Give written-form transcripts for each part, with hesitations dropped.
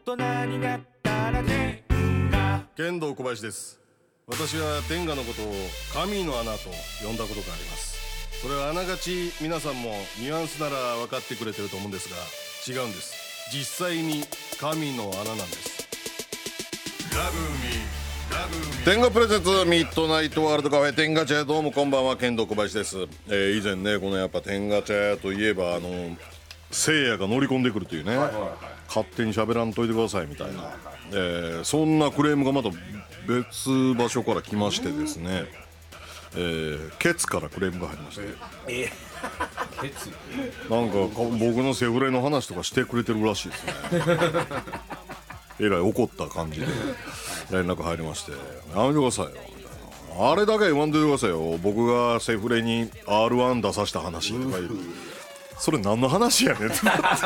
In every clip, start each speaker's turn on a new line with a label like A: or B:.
A: 人になったら天下。
B: 剣道小林です。私は天下のことを神の穴と呼んだことがあります。それはあながち皆さんもニュアンスなら分かってくれてると思うんですが、違うんです。実際に神の穴なんです。ラブミ天下プレゼンツミッドナイトワールドカフェ天下茶屋、どうもこんばんは、剣道小林です。以前ね、このやっぱ天下茶屋といえば聖夜が乗り込んでくるというね、勝手に喋らんといてくださいみたいな、そんなクレームがまた別場所から来ましてですね、ケツからクレームが入りまして、
C: ケツ
B: なんか僕のセフレの話とかしてくれてるらしいですね。えらい怒った感じで連絡入りまして、やめてくださいよみたいな、あれだけ言わんといてくださいよ、僕がセフレに R1 出させた話とか言う、それ何の話やねんって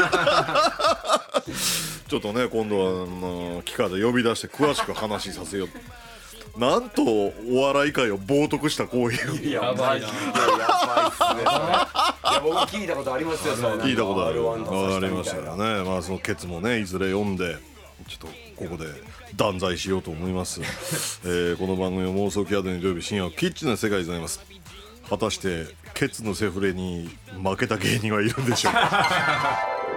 B: ちょっとね、今度は機会で呼び出して詳しく話させよう。なんとお笑い界を冒涜した行為を。
C: やばいな。やばいっすね。いや、僕聞いたことありますよ。
B: 聞いたことある。
C: R1
B: ありましたよね。まあそのケツもね、いずれ読んでちょっとここで断罪しようと思います。この番組は妄想キャドに土曜日深夜はキッチンな世界でございます。果たしてケツのセフレに負けた芸人はいるんでしょうか。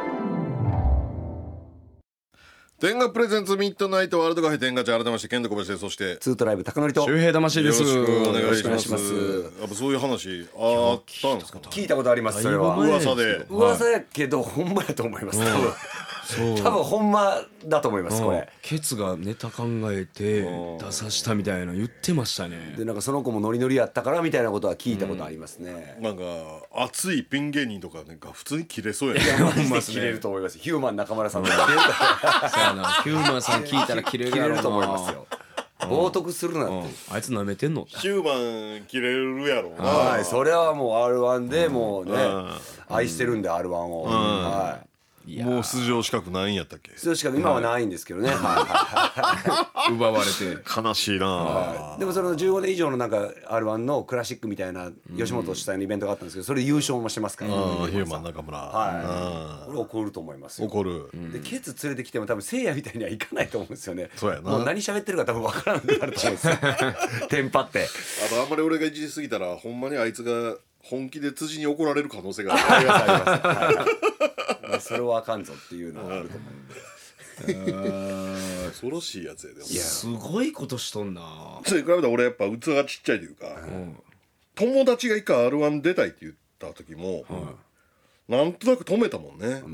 B: 天下プレゼンツミッドナイトワールドカフェ天下茶、改めまして剣道小林です。そして
C: ツートライブ高典と
D: 周平魂です。
B: よろしくお願いします。
C: よろしくお願いします。
B: やっぱそういう話あったんですか。
C: 聞いたことあります。それは
B: 噂で、
C: 噂やけどほんまやと思います。多分ほんまだと思います。これ
D: ケツがネタ考えて出さしたみたいな言ってましたね。
C: で、なんかその子もノリノリやったからみたいなことは聞いたことありますね。
B: なんか熱いピン芸人とかなんか普通に切れそうやね。
C: マジで切れると思います。ヒューマン中村さんも切れる
D: そうやな、ヒューマンさん聞いたら切れるやろな。
C: と思いますよ。冒涜するなって。
D: あいつ舐めてんの。
B: ヒューマン切れるやろうな。
C: はい、それはもう R1 でもうね、愛してるんで R1 を。はい。
B: もう出場資格ないんやったっけ。
C: 出場資格今はないんですけどね。
D: 奪われて
B: 悲しいな。
C: でもその15年以上のなんか R1 のクラシックみたいな吉本主催のイベントがあったんですけど、それ優勝もしてますから。
B: ヒューマン中村。
C: はい。これ怒ると思いますよ。
B: 怒る。
C: でケツ連れてきても多分せいやみたいにはいかないと思うんですよね。
B: そうやな。
C: もう何喋ってるか多分分からなくなると思うんですよ。テンパって。
B: あとあんまり俺がいじりすぎたらほんまにあいつが本気で辻に怒られる可能性がある。
C: ありますあります。それはあかんぞっていうのはあると思うんで。
B: 恐ろしいやつやで。
D: いや、すごいことしとんな。
B: それ比べたら俺やっぱ器がちっちゃいというか、友達が一回 R1 出たいって言った時も、なんとなく止めたもんね。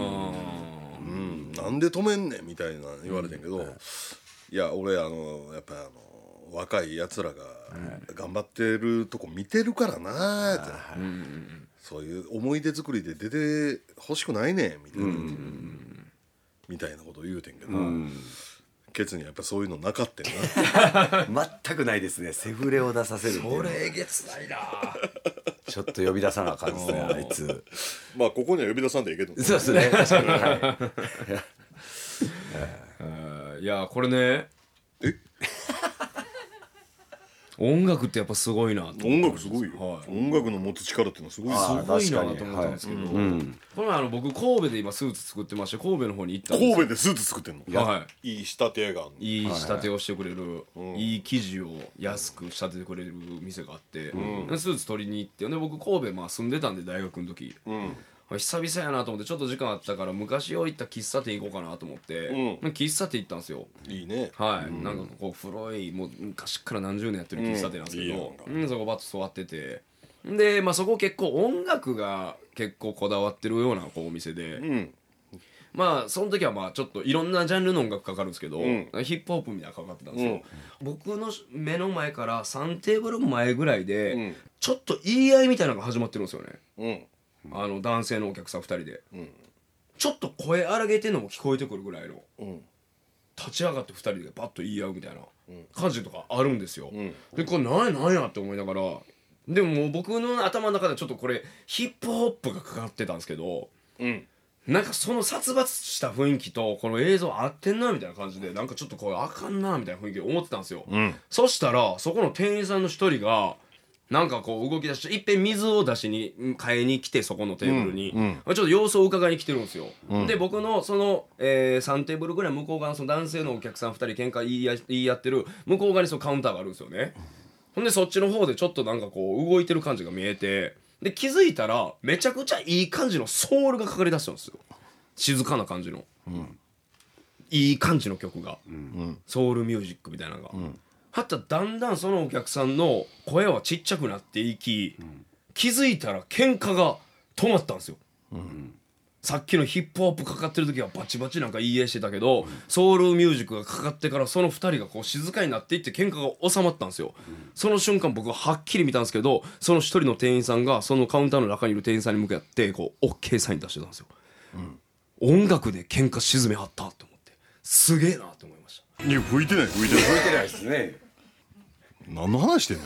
B: なんで止めんねんみたいな言われてんけど、いや俺やっぱ若いやつらが頑張ってるとこ見てるからなーって、そういう思い出作りで出てほしくないねんみたいなことを言うてんけど、ケツにはやっぱそういうのなかったよ
C: な。全くないですね。セフレを出させるっていう。
D: これえげつないな。
C: ちょっと呼び出さなあかんですね、あいつ。
B: まあここには呼び出さんでいいけど。
C: そうですね。確かに。
D: いや、これね。音楽ってやっぱすごいなと。
B: 音楽すごいよ。音楽の持つ力っていうのはすごい。
D: すごいなと思ったんですけど、この前僕神戸で今スーツ作ってまして、神戸の方に行ったんですよ。
B: 神戸でスーツ作ってんの。
D: はい。
B: いい仕立て屋があるの。
D: いい仕立てをしてくれる、いい生地を安く仕立ててくれる店があって、スーツ取りに行って、で僕神戸住んでたんで大学の時、久々やなと思ってちょっと時間あったから昔よ行った喫茶店行こうかなと思って、喫茶店行ったんですよ。
B: いいね。
D: はい、なんかこう古いもう昔から何十年やってる喫茶店なんですけど、そこバッと座ってて、でそこ結構音楽が結構こだわってるようなこうお店で、その時はちょっといろんなジャンルの音楽かかるんですけど、ヒップホップみたいなのかかってたんですよ。僕の目の前から3テーブル前ぐらいで、ちょっと言い合いみたいなのが始まってるんですよね。男性のお客さん2人で、ちょっと声荒げてんのも聞こえてくるぐらいの、立ち上がって2人でバッと言い合うみたいな感じとかあるんですよ。でこれ何やって思いながら、でももう僕の頭の中でちょっとこれヒップホップがかかってたんですけど、なんかその殺伐した雰囲気とこの映像合ってんなみたいな感じで、なんかちょっとこれあかんなみたいな雰囲気で思ってたんですよ。そしたらそこの店員さんの一人がなんかこう動き出していっぺん水を出しに買いに来てそこのテーブルに、ちょっと様子を伺いに来てるんですよ、で僕のその、3テーブルぐらい向こう側のその男性のお客さん2人喧嘩言い合ってる向こう側にそのカウンターがあるんですよね。ほんでそっちの方でちょっとなんかこう動いてる感じが見えて、で気づいたらめちゃくちゃいい感じのソウルがかかりだしたんですよ。静かな感じの、いい感じの曲が、ソウルミュージックみたいなのが、はただんだんそのお客さんの声はちっちゃくなっていき、気づいたら喧嘩が止まったんですよ、さっきのヒップホップかかってる時はバチバチなんか言い合いしてたけど、ソウルミュージックがかかってからその2人がこう静かになっていって喧嘩が収まったんですよ、その瞬間僕ははっきり見たんですけど、その1人の店員さんがそのカウンターの中にいる店員さんに向かってこう OK サイン出してたんですよ、音楽で喧嘩沈めはったって思ってすげえなって思いました。
B: いや吹いてない
C: 吹いてないですね。
B: 何の話してん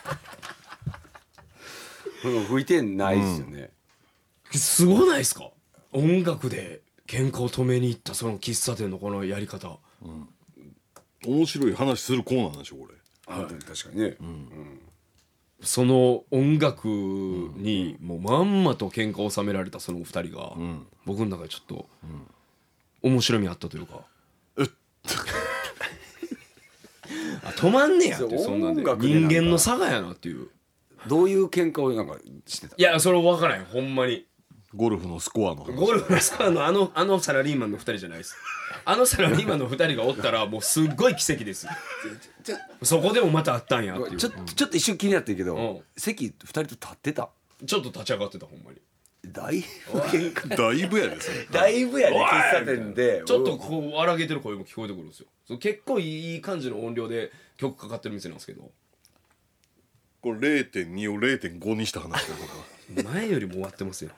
B: の
C: 吹いてないですよね、
D: すごないですか、音楽で喧嘩を止めに行ったその喫茶店のこのやり方、
B: 面白い話するコーナーなんでしょこれ。
C: 確かにね、
D: その音楽にもうまんまと喧嘩を収められたその2人が、僕の中でちょっと面白みあったというか、あ止まんねやっていう、そんなんで
C: 音楽でなんか
D: 人間の差がやなっていう。
C: どういう喧嘩をなんかしてた。
D: いやそれ分からへんほんまに。
B: ゴルフのスコアの話。
D: ゴルフのスコアのあのサラリーマンの2人じゃないです。あのサラリーマンの2人がおったらもうすっごい奇跡です。そこでもまたあったんやっていう。
C: ちょっと一瞬気になってるけど、
D: うん
C: 席2人と立ってた。
D: ちょっと立ち上がってたほんまに。
C: だいぶ喧嘩
B: だいぶやですね。
C: だいぶやね、喫茶店で
D: ちょっとこう荒げてる声も聞こえてくるんですよ。そう結構いい感じの音量で曲かかってる店なんですけど、
B: これ 0.2 を 0.5 にした話だこ
D: 前よりも終わってますよ。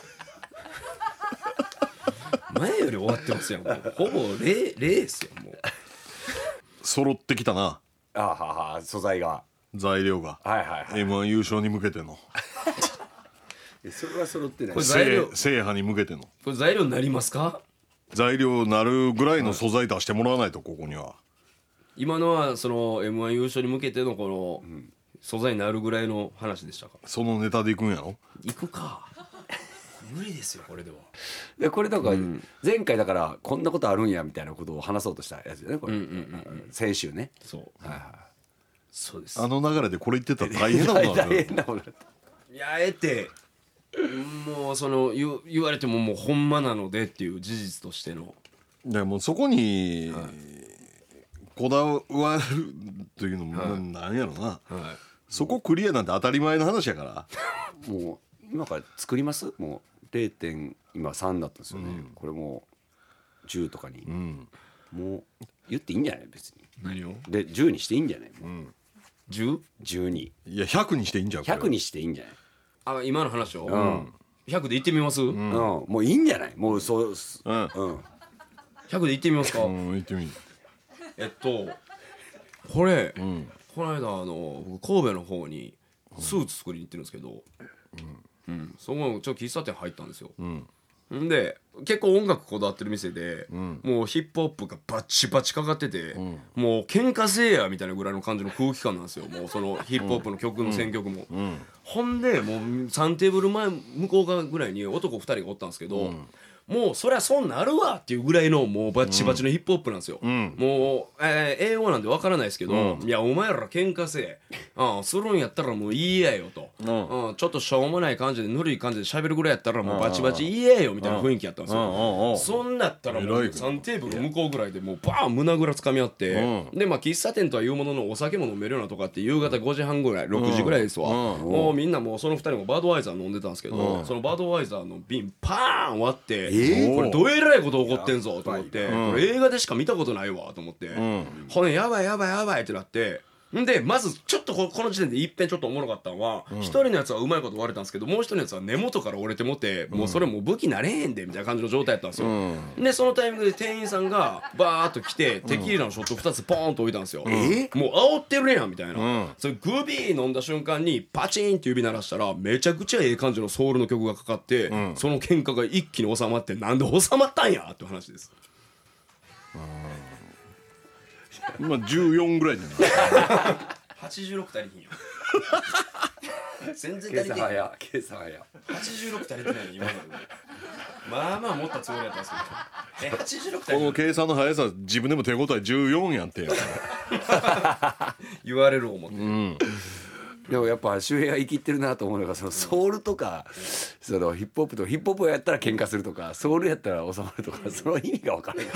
D: 前より終わってますよ。もうほぼ0ですよもう。
B: 揃ってきたな
C: あはは素材が
B: 材料が、
C: はいはいはい
B: M1 優勝に向けての
C: それは揃ってない
D: これ材料
B: 制覇に向けての
D: これ材料になりますか。
B: 材料になるぐらいの素材出してもらわないとここには。
D: 今のはその M1 優勝に向けてのこの素材になるぐらいの話でしたか。
B: そのネタでいくんやろ。
D: 行くか。無理ですよこれでは。
C: でこれだから前回だからこんなことあるんやみたいなことを話そうとしたやつよねこれ、先週ね。
D: そう、
C: はいはい
D: そうです。
B: あの流れでこれ言ってたら大変なことにな
C: 大
B: る。
C: 変なことだった
D: いやあえてもうその言われてももうほんまなのでっていう事実としての。
B: でもうそこにこだわるというのもなんやろな、
D: はい、
B: そこクリアなんて当たり前の話やから
C: もう今から作りますもう 0.3 だったんですよね、これもう10とかに、もう言っていいんじゃない別に。
D: 何を
C: で10にしていいんじゃないもう、
D: 10?
C: 10に
B: いや100にしていいんじゃんこれ
C: 100にしていいんじゃない。
D: あ今の話を、
C: ん
D: 100で言ってみます、
C: もういいんじゃないもうそう
B: うん
C: うん
D: 100で言ってみますか、
B: 言ってみ
D: これ、この間僕神戸の方にスーツ作りに行ってるんですけど、そこのちょっと喫茶店入ったんですよ、んで結構音楽こだわってる店で、もうヒップホップがバチバチかかってて、もう喧嘩せえやみたいなぐらいの感じの空気感なんですよ。もうそのヒップホップの曲の選曲も、ほんでもう3テーブル前向こう側ぐらいに男2人がおったんですけど、もうそりゃそうなるわっていうぐらいのもうバチバチのヒップホップなんですよ、もう、英語なんでわからないですけど、いやお前ら喧嘩せえ、するんやったらもういいやよと、ちょっとしょうもない感じでぬるい感じで喋るぐらいやったらもうバチバチいいやよみたいな雰囲気やったんですよ、そんなったらもう3テーブル向こうぐらいでもうバーン胸ぐらつかみ合って、でまあ喫茶店とはいうもののお酒も飲めるようなとかって夕方5時半ぐらい6時ぐらいですわ、もうみんなもうその2人もバードワイザー飲んでたんですけど、そのバードワイザーの瓶パーン割って、これどえらいこと起こってんぞと思って、これ映画でしか見たことないわと思って、ほんでやばいやばいやばいってなって、んでまずちょっとこの時点で一遍ちょっとおもろかったのは、一人のやつはうまいこと割れたんですけど、もう一人のやつは根元から折れてもって、もうそれもう武器なれへんでみたいな感じの状態やったんですよ、でそのタイミングで店員さんがバーッと来てテキーラのショット2つポーンと置いたんですよ、もう煽ってるやんみたいな、それグビー飲んだ瞬間にパチンって指鳴らしたらめちゃくちゃええ感じのソウルの曲がかかって、その喧嘩が一気に収まって、なんで収まったんやって話です。
B: 今14ぐらいじゃない
D: 86足りひんよ全然足
C: 計
D: りてない。
C: 算早計算早
D: 86足りてないね今ので。まあまあ持ったつもりだったんですけど。86足りて
B: この
D: ない。
B: 計算の速さ自分でも手応え14やんて。
D: 言われる思って。
C: でもやっぱ周平が生きってるなと思うのがそのソウルとかそのヒップホップとかヒップホップをやったら喧嘩するとかソウルやったら収まるとかその意味が分からない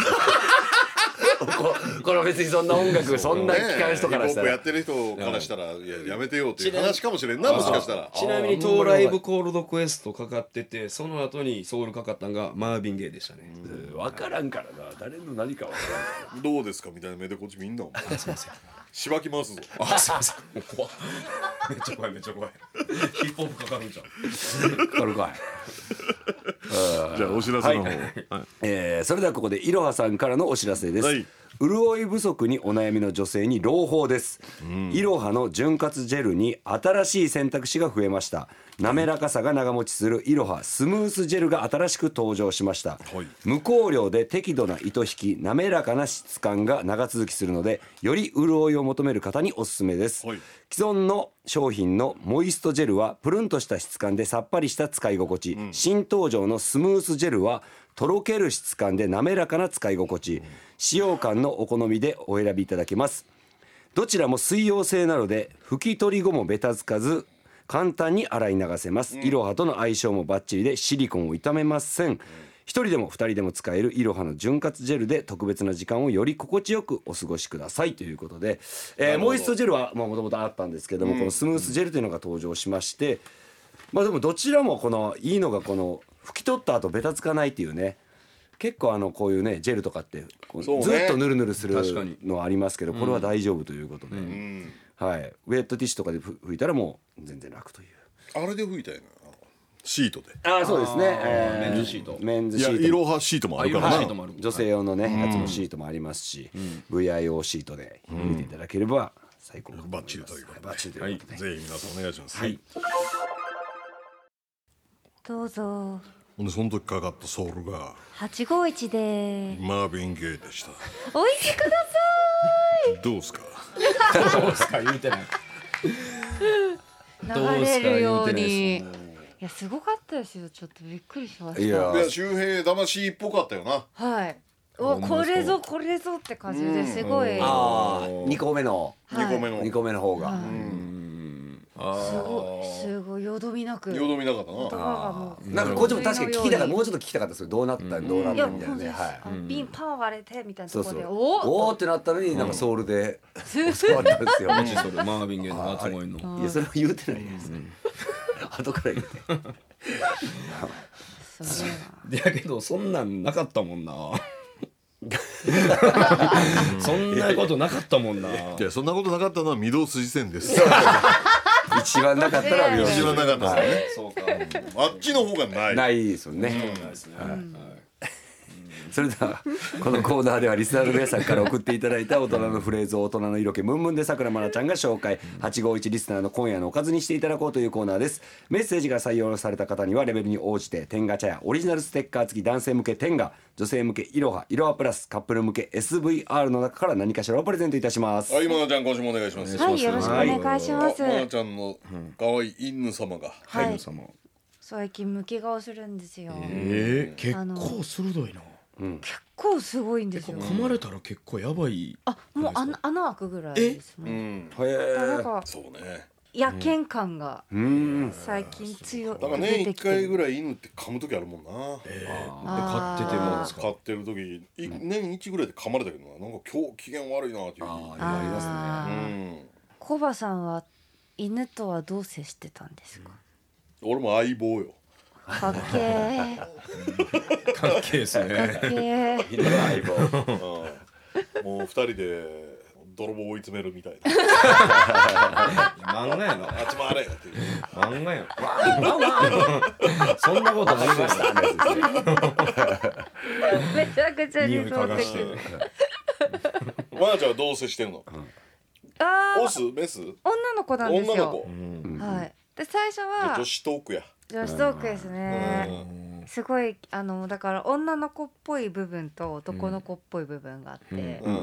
C: これ別にそんな音楽そんな聞かれる人からしたら
B: ヒップホップやってる人からしたらいややめてよっていう話かもしれんなもしかしたら。
D: ちなみにトーライブコールドクエストかかってて、その後にソウルかかったんがマービンゲイでしたね。
C: 分からんからな誰の何か分からん
B: どうですかみたいな目でこっちみんなすいませんしばきますぞ。
D: あ、すいません。もう怖っ。めっちゃ怖いめっちゃ怖い。ヒップホップかかるんじゃん。
C: 分かるかい
B: じゃあお知らせの方。
C: それではここでいろはさんからのお知らせです、
B: はい、
C: 潤い不足にお悩みの女性に朗報です、いろはの潤滑ジェルに新しい選択肢が増えました。滑らかさが長持ちするいろはスムースジェルが新しく登場しました、無香料で適度な糸引き滑らかな質感が長続きするのでより潤いを求める方におすすめです、既存の商品のモイストジェルはプルンとした質感でさっぱりした使い心地、新登場のスムースジェルはとろける質感で滑らかな使い心地、使用感のお好みでお選びいただけます。どちらも水溶性なので拭き取り後もベタつかず簡単に洗い流せます。いろはとの相性もバッチリでシリコンを傷めません。一人でも二人でも使えるいろはの潤滑ジェルで特別な時間をより心地よくお過ごしくださいということで、モイストジェルはもともとあったんですけども、このスムースジェルというのが登場しまして、まあでもどちらもこのいいのがこの拭き取った後ベタつかないっていうね、結構こういうねジェルとかってこうずっとヌルヌルするのはありますけど、これは大丈夫ということで、はい、ウェットティッシュとかで拭いたらもう全然楽という。
B: あれで拭いたいなシートで。
C: ああそうですね、
D: メンズシート。
C: メンズ
B: いや
C: シートも
B: いろはシートもあるからな。
C: 女性用のねやつのシートもありますし、VIO シートで拭いていただければ最高かと思います。
B: バッチリということで
C: バッチリということで、
B: ぜひ皆さんお願いします。
C: はい
E: どうぞ。
B: ほんでその時かかったソウルが
E: 851で
B: マービン・ゲイでした。
E: おいしくだ
B: どうですか。
D: どうすか言うてない。
E: さい。流れるように。
D: どうすか
E: いやすごかったですよ。ちょっとびっくりしました。
C: いや
B: いや周平魂っぽかったよな。
E: はい。おこれぞこれぞって感じですごい。
C: ああ2個目の
E: はい
B: 2個目の
C: 2個目の方が、
E: はい
D: あ
E: すごいよどみなく。
B: よどみなかった
E: 言葉
B: な。
E: がもう。
C: なんかこっちも確かに聞きたかった、もう
E: う
C: ちょっと聞きたかったですよ。どうなったどうなっ
E: いや
C: たみたいなね、
E: 本当です。
C: はい
E: 瓶パン割れてみたいな
C: そうそう
E: ところで
C: おおってなったのになんかソウルで教わったんですよ。
D: マジそれマービンゲイの夏声の。
C: いやそれは言うてないです、後から言って
E: すごいな。
D: だけどそんなんなかったもんな。そんなことなかったもんな。
B: いやそんなことなかったのは御堂筋線です。
C: 一番なかったら
B: 一番なかったですね。
D: そうか。
B: あっちの方がない。
C: ないですよね、
D: ないですね。
C: それではこのコーナーではリスナーの皆さんから送っていただいた大人のフレーズを大人の色気ムンムンでさくらまなちゃんが紹介、851リスナーの今夜のおかずにしていただこうというコーナーです。メッセージが採用された方にはレベルに応じて天ガ茶やオリジナルステッカー付き男性向け天ガ、女性向けいろはいろはプラスカップル向け SVR の中から何かしらをプレゼントいたします。
B: はい、まなちゃん今週もお願いします。
E: はいよろしくお願いします。
B: あまなちゃんの可愛い犬様が。
E: はい。
D: 様。
E: 最近向き顔するんですよ。
D: 結
E: あの
D: 構鋭いな。
E: 結構すごいんですよ。
D: 噛まれたら結構やばい。
E: あもう穴開くぐらいです
B: う
E: ね。
B: ん。
C: へえ。
E: なんか
B: そうね。
E: 野犬感が最近強い
B: だから年1回ぐらい犬って噛む時あるもんな。
E: あー
D: 飼っててもですか。
B: 飼ってる時年1ぐらいで噛まれたけどな。なんか今日機嫌悪いなっていう日。
C: ありますね。
E: あーコバさんは犬とはどう接してたんですか。
B: 俺も相棒よ。
E: かっけー
D: かっけえですね。
E: かっけー。
C: 犬の相棒。
B: もう2人で泥棒追い詰めるみたいな。
D: 漫画やな。
B: あっち回れっていう。
D: 漫画や。そんなことありました。
E: めちゃくちゃ理
D: 匂い
E: 想
D: 嗅がして
E: 的。。
B: まなちゃんはどう接してんの？
E: ああ
B: オスメス？
E: 女の子なんですよ。
B: 女の子。
E: はい。で最初
B: じゃあ
E: は
B: 女子トークや。
E: 女子トークですね。すごいだから女の子っぽい部分と男の子っぽい部分があって、
B: うん。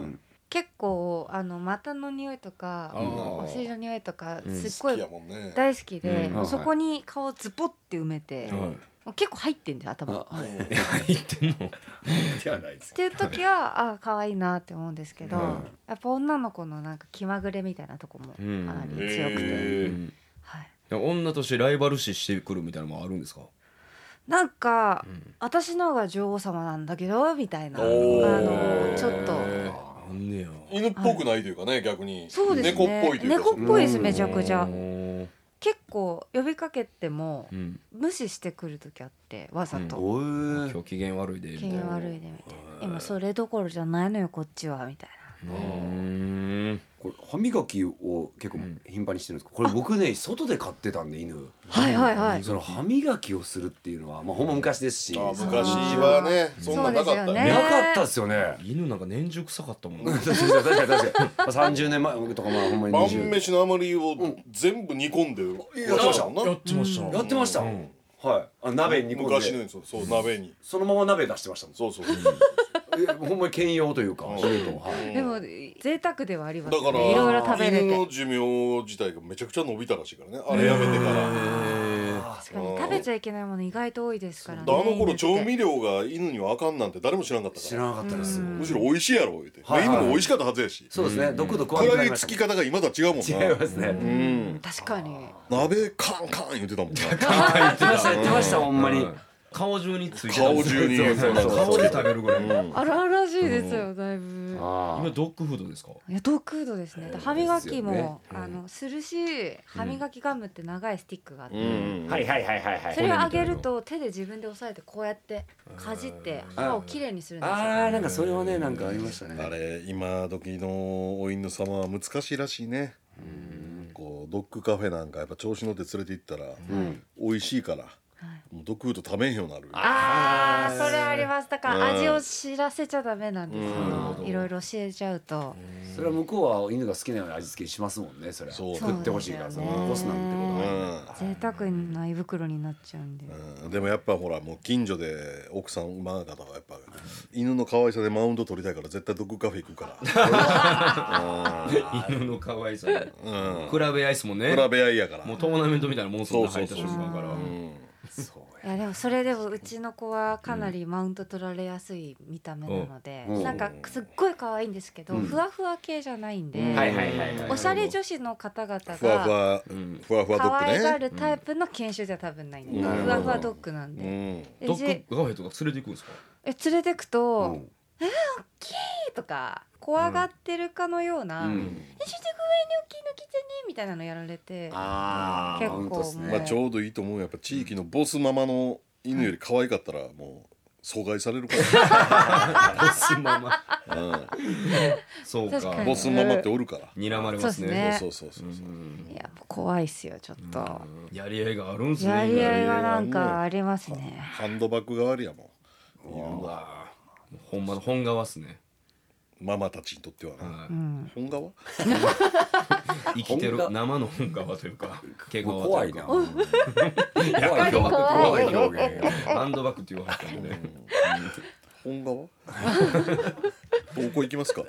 E: 結構股の匂いとか
D: あー
E: お尻の匂いとかすっ
B: 好き
E: ごい
B: やもんね。
E: 大好きで、
D: うん
E: もうそこに顔ズボって埋めて、
D: はい
E: もう結構入ってんだよ頭。
C: あ
D: 言ってんの
C: ではないです
E: っていう時はあ可愛いなって思うんですけど、
C: うん
E: やっぱ女の子のなんか気まぐれみたいなとこもか
D: うん
E: なり強くて、
D: うん
E: はい、
D: 女としてライバル視してくるみたいなのもあるんですか？
E: なんか、
D: ん
E: 私の方が女王様なんだけどみたいな
B: おー
E: ちょっと
D: なんねや
B: 犬っぽくないというかね、逆に。
E: そうですね、
B: 猫っぽいというか。
E: 猫っぽいです、
C: うん
E: めちゃくちゃ
D: おー
E: 結構呼びかけても
D: うん
E: 無視してくる時あってわざと、
C: おー
D: 今日機嫌悪いでみた
E: 機
D: いな
E: 嫌悪いでみたいな今それどころじゃないのよこっちはみたい
C: これ歯磨きを結構頻繁にしてるんですか？これ僕ね外で飼ってたんで犬。
E: なはいはいはい
C: その歯磨きをするっていうのはまあほんま昔ですし。
B: あ、昔はね、そんななかったよ
E: そうですよね
C: なかったっすよね。
D: 犬なんか年中臭かったもんね
C: 確かに確かに30年前とかまあほんまに
B: 晩
C: 20
B: 飯の余りを全部煮込んで
C: やってました
B: もんな。
D: やってました
C: やってました。
D: うん
C: はい。鍋に煮込んで
B: 昔のやつ、そう鍋に。
C: そのまま鍋出してましたもん。
B: そうそう。
C: ほんまに兼用というか昼と。はい
E: でも贅沢ではあります
B: だから
E: ねいろいろ食べれ
B: 犬の
E: て
B: 寿命自体がめちゃくちゃ伸びたらしいからね。あれやめてから。
E: 確かに食べちゃいけないもの意外と多いですからね
B: あの頃
E: 犬って
B: 調味料が犬にはあかんなんて誰も知らなかったから。
C: 知らなかったです。
B: むしろ美味しいやろ言うて。
C: はいはい
B: 犬も美味しかったはずやし。
C: そうですね。毒度食わなく
B: 食らい
C: なりましたね。
B: つき方が今とは違うもんな。
C: 違いますね。
B: うん。
E: 確かに
B: 鍋カンカン言ってたもんな。
C: 言ってました言ってましたほんまに。
D: 顔中についてた
B: 顔中に。
C: そうそうそう
D: 顔で食べるぐらい
E: あるあるらしいですよだいぶ
C: あ
D: 今ドッグフードですか？
E: いやドッグフードですね歯磨きも、
C: ですよね
E: するし歯磨きガムって長いスティックがあって、
B: うん。
C: はいはいはいはいはい。
E: それをあげると手で自分で押さえてこうやってかじって歯をきれいにするんですよ
C: ああなんかそれはねなんかありましたね。
B: あれ今時のお犬様は難しいらしいね。こうドッグカフェなんかやっぱ調子乗って連れて行ったら美味しいからもうドッグフード食べんようになる。
E: あーそれありますだから
B: うん
E: 味を知らせちゃダメなんです
B: うん
E: よいろいろ教えちゃうと
C: それは向こうは犬が好きなような味付けしますもんね。それは
B: そう
C: 作ってほしいから
E: そうですよね
C: 残すなんてことは。
E: 贅沢な胃袋になっちゃうんで
B: でもやっぱほらもう近所で奥さん馬方はやっぱ犬の可愛さでマウント取りたいから絶対ドッグカフェ行くから
D: 犬の可愛さで
B: うん
D: 比べ合いっすもんね。
B: 比べ合いやから
D: もうトーナメントみたいなもんすんな入った
B: そうそうそう
D: 瞬間から
E: いやでもそれでもうちの子はかなりマウント取られやすい見た目なので、
C: うん
E: なんかすっごい可愛いんですけど、ふわふわ系じゃないんで、
C: はいはいはいはい。
E: おしゃれ女子の方々
B: ふわふ
E: が
B: わふわふわド
E: 可愛が
B: ッグね。
E: るタイプの犬種じゃ多分ないんで、
B: うん
E: ふわふわドッグなんで、
B: うん
E: で
D: ドッグカフェとか連れて行くんですか？
E: 連れてくと
C: うん
E: 「大きい!」とか怖がってるかのような「
C: うん
E: ちょっと上に大きいの来てね」みたいなのやられて
C: ああ
E: 結構
C: マウントっすね。
B: まあちょうどいいと思う。やっぱ地域のボスママの犬より可愛かったらもう阻害されるか
D: ボスママ。
B: ら。うん
D: そう
E: 確かに
D: か。
B: ボスママっておるから。
D: 睨まれます
E: そうっすね
D: ね。
B: そうそうそうそう。
E: いや怖いっすよちょっと、
D: やり合いがあるんすね。
E: やり合いが
B: 今
E: なんかありますね
B: ハンドバッグ代わりやも
D: うわほんまの本革っすね。
B: ん。ママたちにとってはな。
D: はい
E: うん
B: 本革？
D: 生きてる
C: 本
D: 生の本革というか毛皮というか
C: 怖いな。
D: 怖い
E: 怖い
C: 怖い表現。
D: ハンドバッグって言わはったんでね。
B: 本革？どこ行きますか？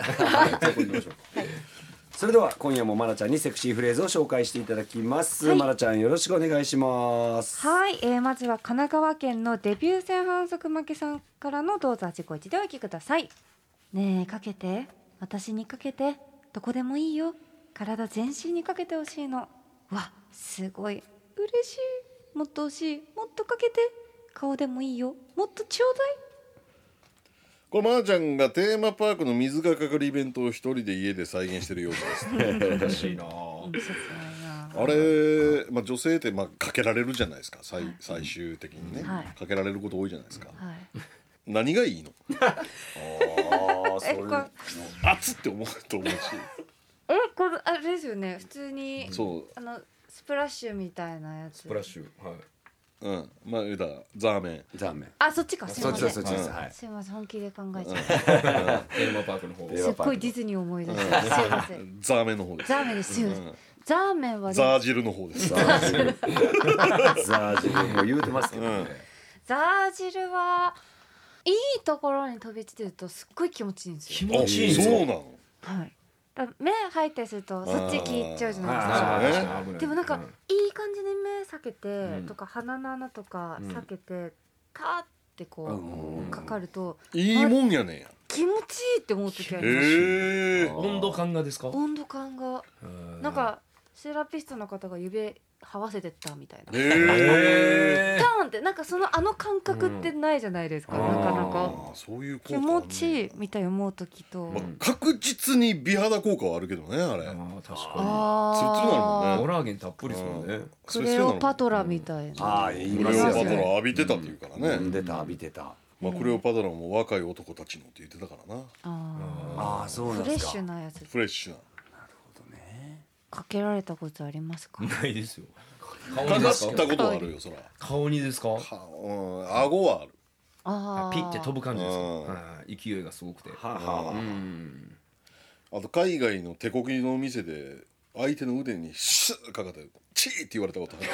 C: それでは今夜もマナちゃんにセクシーフレーズを紹介していただきます。マナちゃんよろしくお願いします。
E: はい、まずは神奈川県のデビュー戦反則負けさんからのどうぞ自己一でお聞きください。ねえかけて、私にかけて、どこでもいいよ。体全身にかけてほしいの。わ、すごい嬉しい。もっと欲しい。もっとかけて。顔でもいいよ。もっとちょうだい。
B: これまーちゃんがテーマパークの水がかかるイベントを一人で家で再現してる様子ですね。
D: 難しいな。
E: 切ないな。
B: あれ、まあ、女性ってまあかけられるじゃないですか。最終的にね、
E: はい
B: かけられること多いじゃないですか。
E: はい。
B: 何がいいの？
C: ああそれ
E: これ
B: 熱って思うと思うし。
E: これあれですよね。普通に
B: そう。
E: スプラッシュみたいなやつ。
D: スプラッシュ。はい。
B: うん。まあ言うたらザーメン。
C: ザーメン。
E: あ、そっちか。すい
C: そっちだ
E: ません。
C: そっちです。はい。
E: すいません本気で考えちゃっ
D: テーマパークの方。
E: た。すっごいディズニー思い出した。すいません。
B: ザーメンの方です。
E: ザーメンです。すいません。ザーメンはね
B: ザー汁の方です。
C: ザー汁。ザー汁もう言うてますけどね。
E: ザー汁はいいところに飛び散ってるとすっごい気持ちいいんですよ。
D: 気持ちいいんですか。
B: そうなの。
E: はいだ目入ったりするとそっち聞いちゃうじゃないです
D: あ
E: か
D: ー確かに危ない
E: でもなんか
D: うん
E: いい感じに目避けて、
D: うん
E: とか鼻の穴とか避けて、カーってこ
C: うん
E: うかかると
B: いいもんやねんや。
E: 気持ちいいって思う時あります、
B: へえ。
D: 温度感がですか？
E: 温度感がなんかセラピストの方が指這わせてったみたいな
B: へえ。
E: ターンってなんかその感覚ってないじゃないですか、なかなか
B: あそういう効果
E: 気持ちいいみたいに思う時と、
B: まあ確実に美肌効果はあるけどねあれ。
D: あー確か
B: ツルツルなるもんね
D: にコラーゲンたっぷりですもんね。
E: クレオパトラみたいな、
C: ああ言い
B: ク
C: ますよ
B: レオパトラ
C: ね。
B: 浴びてたっていうからね。
C: 出た浴びてた。
B: まあクレオパトラも若い男たちのって言ってたからな。
C: ああそうなん
E: フレッ
C: ですか。
E: シュなやつ
B: フレッシュな。
E: かけられたことありますか？
D: ないですよ。顔
B: かかっ
D: にですか？
B: たことはあるよそら。
D: 顔にですか？
B: 顎はある。
E: あ
D: ピッて飛ぶ感じですか？
B: うん
D: はい勢いがすごくて。
C: はあはあ
D: うん
B: あと海外の手こぎの店で相手の腕にシュッかかってチーって言われたことある。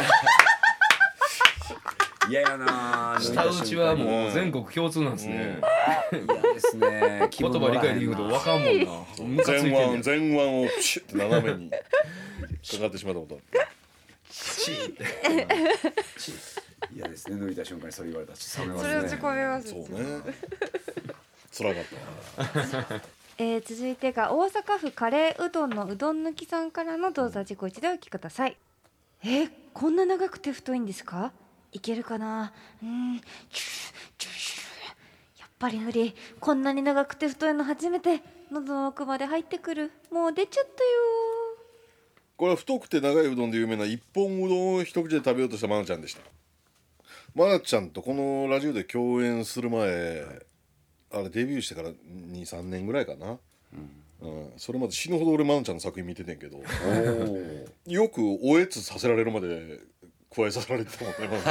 C: 嫌やな。
D: 舌打ちはもう全国共通なんですね。
C: 嫌ですね。
D: 言葉理解できることわかんもんな。ムカついてんねん。
B: 前腕をシュッて斜めにかかってしまったことある。
D: チーって。
C: 嫌ですね。抜いた瞬間にそれ言われたら冷めま
E: それは
C: すね。
E: 込めます
B: そうね。辛かった。
E: 続いてが大阪府カレーうどんのうどん抜きさんからのどうぞ自己一でお聞きください。こんな長くて太いんですか？いけるかな。やっぱり無理。こんなに長くて太いの初めて。喉の奥まで入ってくる。もう出ちゃったよ。
B: これは太くて長いうどんで有名な一本うどんを一口で食べようとしたまなちゃんでした。まなちゃんとこのラジオで共演する前あれデビューしてから 2,3 年ぐらいかな、それまで死ぬほど俺まなちゃんの作品見ててんけどよくおえつさせられるまで加えさせられてたもんね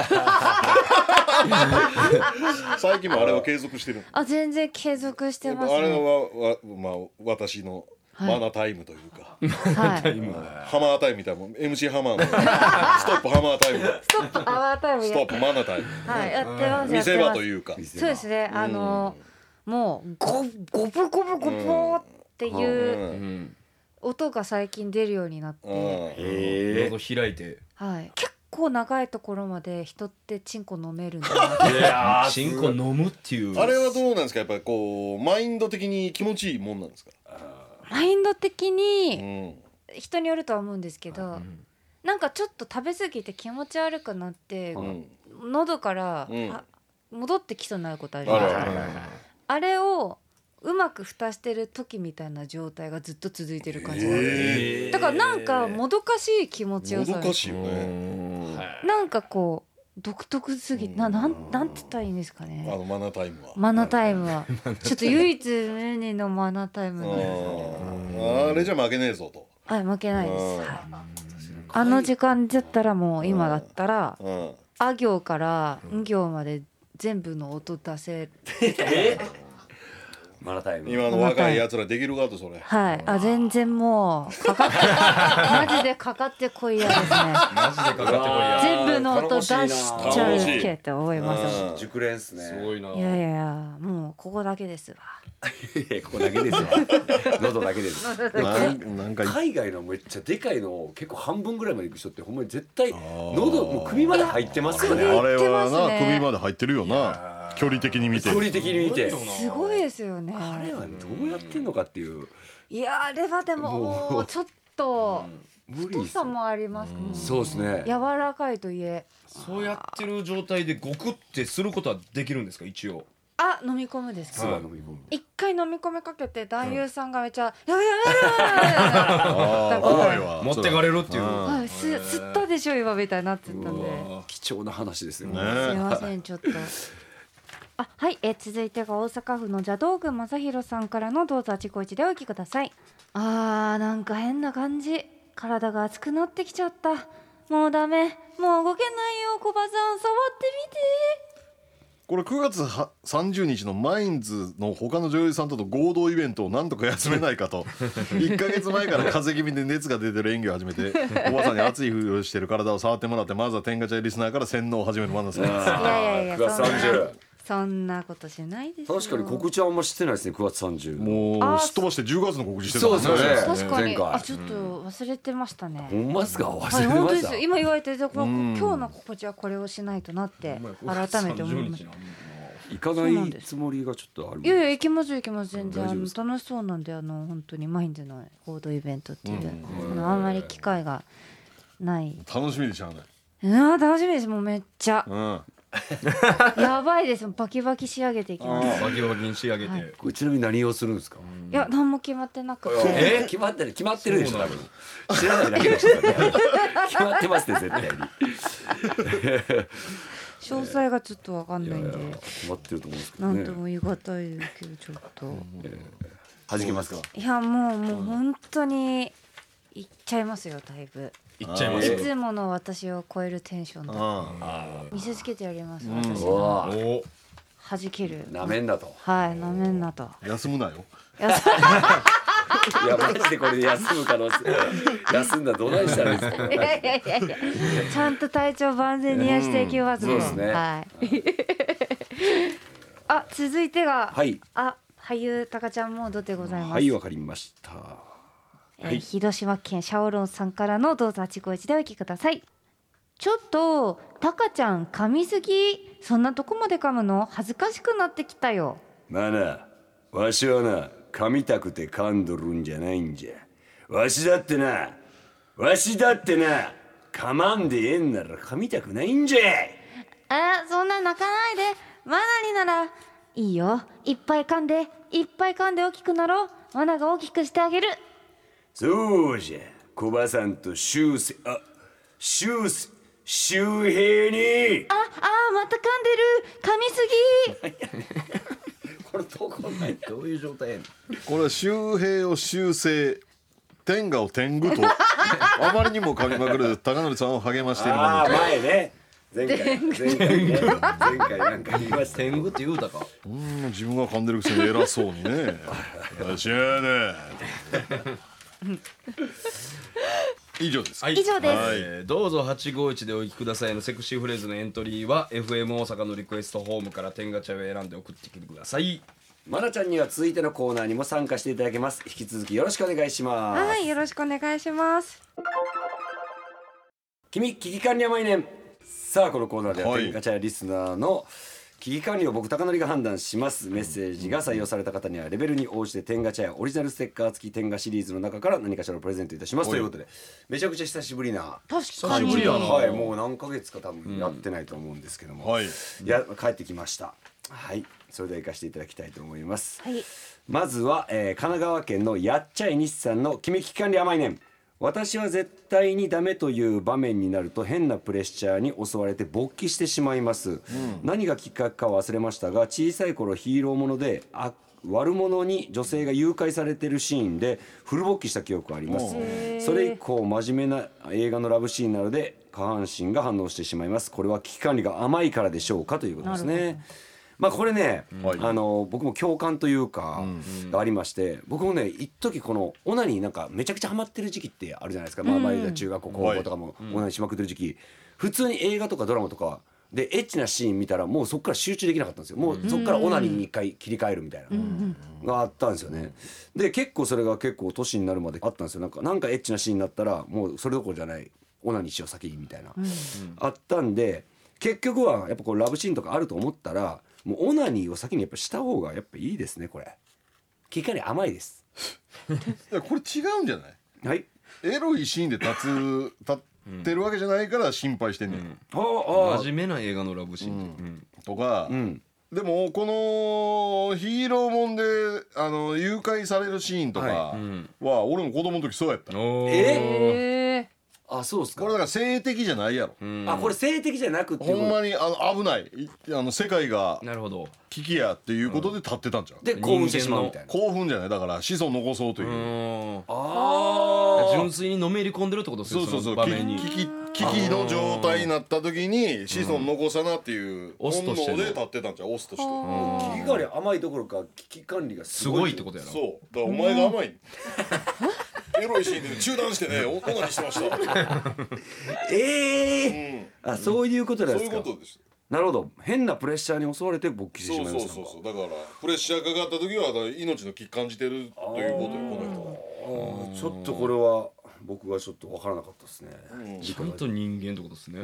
B: 最近もあれは継続してる。
E: あ、全然継続してます
B: あれ
E: ね。
B: はまあ私のマナタイムというか、
E: はい。
B: ハマータイムみたいなもん MC ハマーのストップハマータイム
E: ストップアワータイム
B: ストップマナタイム
E: はい、やってます。
B: 見せ場と
E: う。
B: いうか
E: そうですね。もうゴブゴブゴブっていう
D: うん
E: 音が最近出るようになって、
D: 喉開いて。
E: はい。結構長いところまで人ってチンコ飲めるんだなって。
D: チンコ飲むっていう。
B: あれはどうなんですか。やっぱりこうマインド的に気持ちいいもんなんですか。
E: マインド的
B: う
E: に
B: ん
E: 人によるとは思うんですけど、なんかちょっと食べ過ぎて気持ち悪くなって、
B: うん
E: 喉から、
B: うん
E: 戻ってきそうになることあるじゃないですか。あれをうまく蓋してる時みたいな状態がずっと続いてる感じなんです。だからなんかもどかしい気持ちよさ
B: もどかしいよね。
E: なんかこう独特すぎなんて言ったらいいんですかね。
B: マナタイムは
E: マナタイムはちょっと唯一無二のマナタイムなんです。
B: あれじゃ負けねえぞと。
E: はい、負けないです。はい、あの時間だったらもう今だったらあ行からん行まで全部の音出せ。
C: マナタイム。
B: 今の若いやつらできるかとそれ。
E: はい、全然もうかかってマジでかかってこいやですね。
D: マジでかかってこいや。
E: 全部の音出しちゃうけって思います。
C: 熟練っすね。
D: すごいな。
E: いやいやいや、もうここだけですわ。
C: ここだけですよ。喉だけです。
B: なんか
C: 海外のめっちゃでかいの結構半分ぐらいまで行く人ってほんまに絶対喉もう首まで入ってますよね。
B: あれは
E: 入ってます
B: な
E: ね
B: 首まで入ってるよな。距離的に見て。
C: 距離的に見て。
E: すごいですよね。
C: あれはどうやってんのかっていう。
E: いや、あれはでもちょっと
C: 無理っす
E: 太さもあります。
C: そうですね。
E: 柔らかいといえ。
D: そうやってる状態でゴクってすることはできるんですか一応。
E: 飲み込むですか。
C: 唾飲み込む。
E: 一回飲み込みかけて男優さんがめちゃやばいやばいやばい
B: 怖いわ。
D: 持ってかれるっていう。
E: はい、吸ったでしょ今みたいになってたんで。
C: 貴重な話ですよ
B: ね
E: すいませんちょっと。はい、続いてが大阪府の邪道具正弘さんからのどうぞ自己一でお聞きください。なんか変な感じ。体が熱くなってきちゃった。もうダメ。もう動けないよ。コバさん触ってみて。
B: これ9月30日のマインズの他の女優さんとの合同イベントをなんとか休めないかと1ヶ月前から風邪気味で熱が出てる演技を始めておばさんに熱いふりをしてる体を触ってもらってまずは天下茶屋リスナーから洗脳を始めるマナさんです。
E: いやいやいや、
C: 9月30。
E: そんなことしないですよ。
C: 確かに告知はあんましてないですね。9月30。
B: もうすっ飛ばして10月の告知してたもんね。
C: そうですよね
E: 確かに
C: 前回
E: ちょっと忘れてましたね。
C: ほんまっすか、忘
E: はい、
C: れてました。
E: 本当ですよ。今言われて今日の告知はこれをしないとなって改めて思いました。
C: 行かないつもりがちょっとある。
E: いやいや行きます行きます、全然
C: 大丈夫ですか
E: 楽しそうなんで本当にマインズの合同イベントっていう、あんまり機会がない。
B: 楽しみでしゃあない。
E: 楽しみです。もうめっちゃやばいです。バキバキ仕上げていきます。
D: バキバキに仕上げて、
E: はい
C: これちなみに何をするんですか。
E: いや何も決まってなくて、
C: 決まってるでしょ多分。知らないだけでしょ。決まってますね絶対に。
E: 詳細がちょっとわかんないんで
C: 決まってると思うんですけどね。
E: なんとも言い難いですけど、ちょっと
C: 弾けますか。
E: いやもう本当にいっちゃいますよ。だいぶ
D: いっちゃいますよ。
E: いつもの私を超えるテンションで見せつけてやります。私
C: う
E: が
C: わ
D: お
E: 弾ける。
C: なめんなと。
E: はい、なめんなと。
B: 休むなよ。
C: いやマジでこれで休む可能性。休んだらどないしたらいいですか。
E: いやいやいやいや、ちゃんと体調万全に癒していきます
C: そうですね
E: はいあ、続いてが、
C: はい
E: 俳優たかちゃんモードでございます。
C: はい、わかりました。はい
E: 広島県シャオロンさんからのどうぞあちこちでお聞きください。ちょっとたかちゃん噛みすぎ。そんなとこまで噛むの恥ずかしくなってきたよ。
C: まあな、わしはな、噛みたくて噛んどるんじゃないんじゃ。わしだってな、噛まんでええんなら噛みたくないんじゃ。
E: そんな泣かないで。マナにならいいよ。いっぱい噛んで大きくなろう。マナが大きくしてあげる。
C: そうじゃ、コバさんと周平に。
E: また噛んでる。噛みすぎ。
C: これどこないどういう状態やねん。
B: これは周平を修正、天下を天狗とあまりにも噛みまくる高則さんを励ましているもので、
C: 前ね。前回なんか言いました。
D: 天狗って言うたか。
B: 自分が噛んでるくせに偉そうにね。よしやね。以上です。
D: はい
E: 以上です
D: どうぞ851でお聞きくださいのセクシーフレーズのエントリーは FM 大阪のリクエストホームから天ガチャを選んで送ってきてください。
C: まなちゃんには続いてのコーナーにも参加していただけます。引き続きよろしくお願いします。
E: はい、よろしくお願いします。
C: 君危機管理は毎年。さあこのコーナーでは
B: はい
C: 天ガチャリスナーの危機管理を僕高則が判断します。メッセージが採用された方にはレベルに応じて天ガチャやオリジナルステッカー付き天ガシリーズの中から何かしらをプレゼントいたしますということで、めちゃくちゃ久しぶりな、
E: 確かに。
D: 久しぶりやな
C: はい、もう何ヶ月か多分やってないと思うんですけども、
B: はい。
C: いや帰ってきました。はい、それでは行かせていただきたいと思います。
E: はい。
C: まずは、神奈川県のやっちゃい西さんの君危機管理甘いねん。私は絶対にダメという場面になると変なプレッシャーに襲われて勃起してしまいます、何がきっかけかは忘れましたが、小さい頃ヒーローもので悪者に女性が誘拐されてるシーンでフル勃起した記憶があります。それ以降真面目な映画のラブシーンなので下半身が反応してしまいます。これは危機管理が甘いからでしょうかということですね。まあこれね、
B: はい
C: 僕も共感というかがありまして、僕もね一時このオナニーなんかめちゃくちゃハマってる時期ってあるじゃないですか、まあ前で中学校高校とかもオナニーしまくってる時期、普通に映画とかドラマとかでエッチなシーン見たらもうそこから集中できなかったんですよ。もうそこからオナニーに一回切り替えるみたいながあったんですよね。で結構それが結構年になるまであったんですよ。なんかエッチなシーンになったらもうそれどころじゃないオナニーしよう先にみたいな、あったんで、結局はやっぱこうラブシーンとかあると思ったらもうオナニーを先にやっぱした方がやっぱいいですね。これ危機管理甘いです。
B: いやこれ違うんじゃない？
C: はい。
B: エロいシーンで立ってるわけじゃないから心配してんねん。
D: 真面目な映画のラブシーン、
B: とか、
C: ん
B: でもこのヒーローもんで誘拐されるシーンとかは俺も子供の時そうやった。
D: おー
C: あ、そうですか。
B: これだから性的じゃないやろ。
C: あ、これ性的じゃなくっていうこと
B: ほんまに危ない世界が
D: なるほど。
B: 危機やっていうことで立ってたんちゃう？
C: で興奮してしまうみたいな。
B: 興奮じゃない、だから子孫残そうという。
C: あ
D: 純粋にのめり込んでるってことですよ。
B: そうそうそう、
D: の場面に
B: 危機の状態になった時に子孫残さなっていう
D: オスとしての
B: 本能で立ってたんちゃう？オスとして。
C: 危機管理甘いどころか危機管理がす
D: す
C: ごい
D: ごいってことやな。
B: そうだからお前が甘い。エロいシーンで中断してねオナニーしてました。
C: あ、そういうことなん
B: そういう
C: ですか。
B: ことです。
C: なるほど、変なプレッシャーに襲われて勃起してし
B: そう
C: まいます
B: そうそうそう、だからプレッシャーかかった時は命の危機感じてるということよこの人。
C: ちょっとこれは僕がちょっと分からなかったですね。
D: ちゃんと人間ってことですね。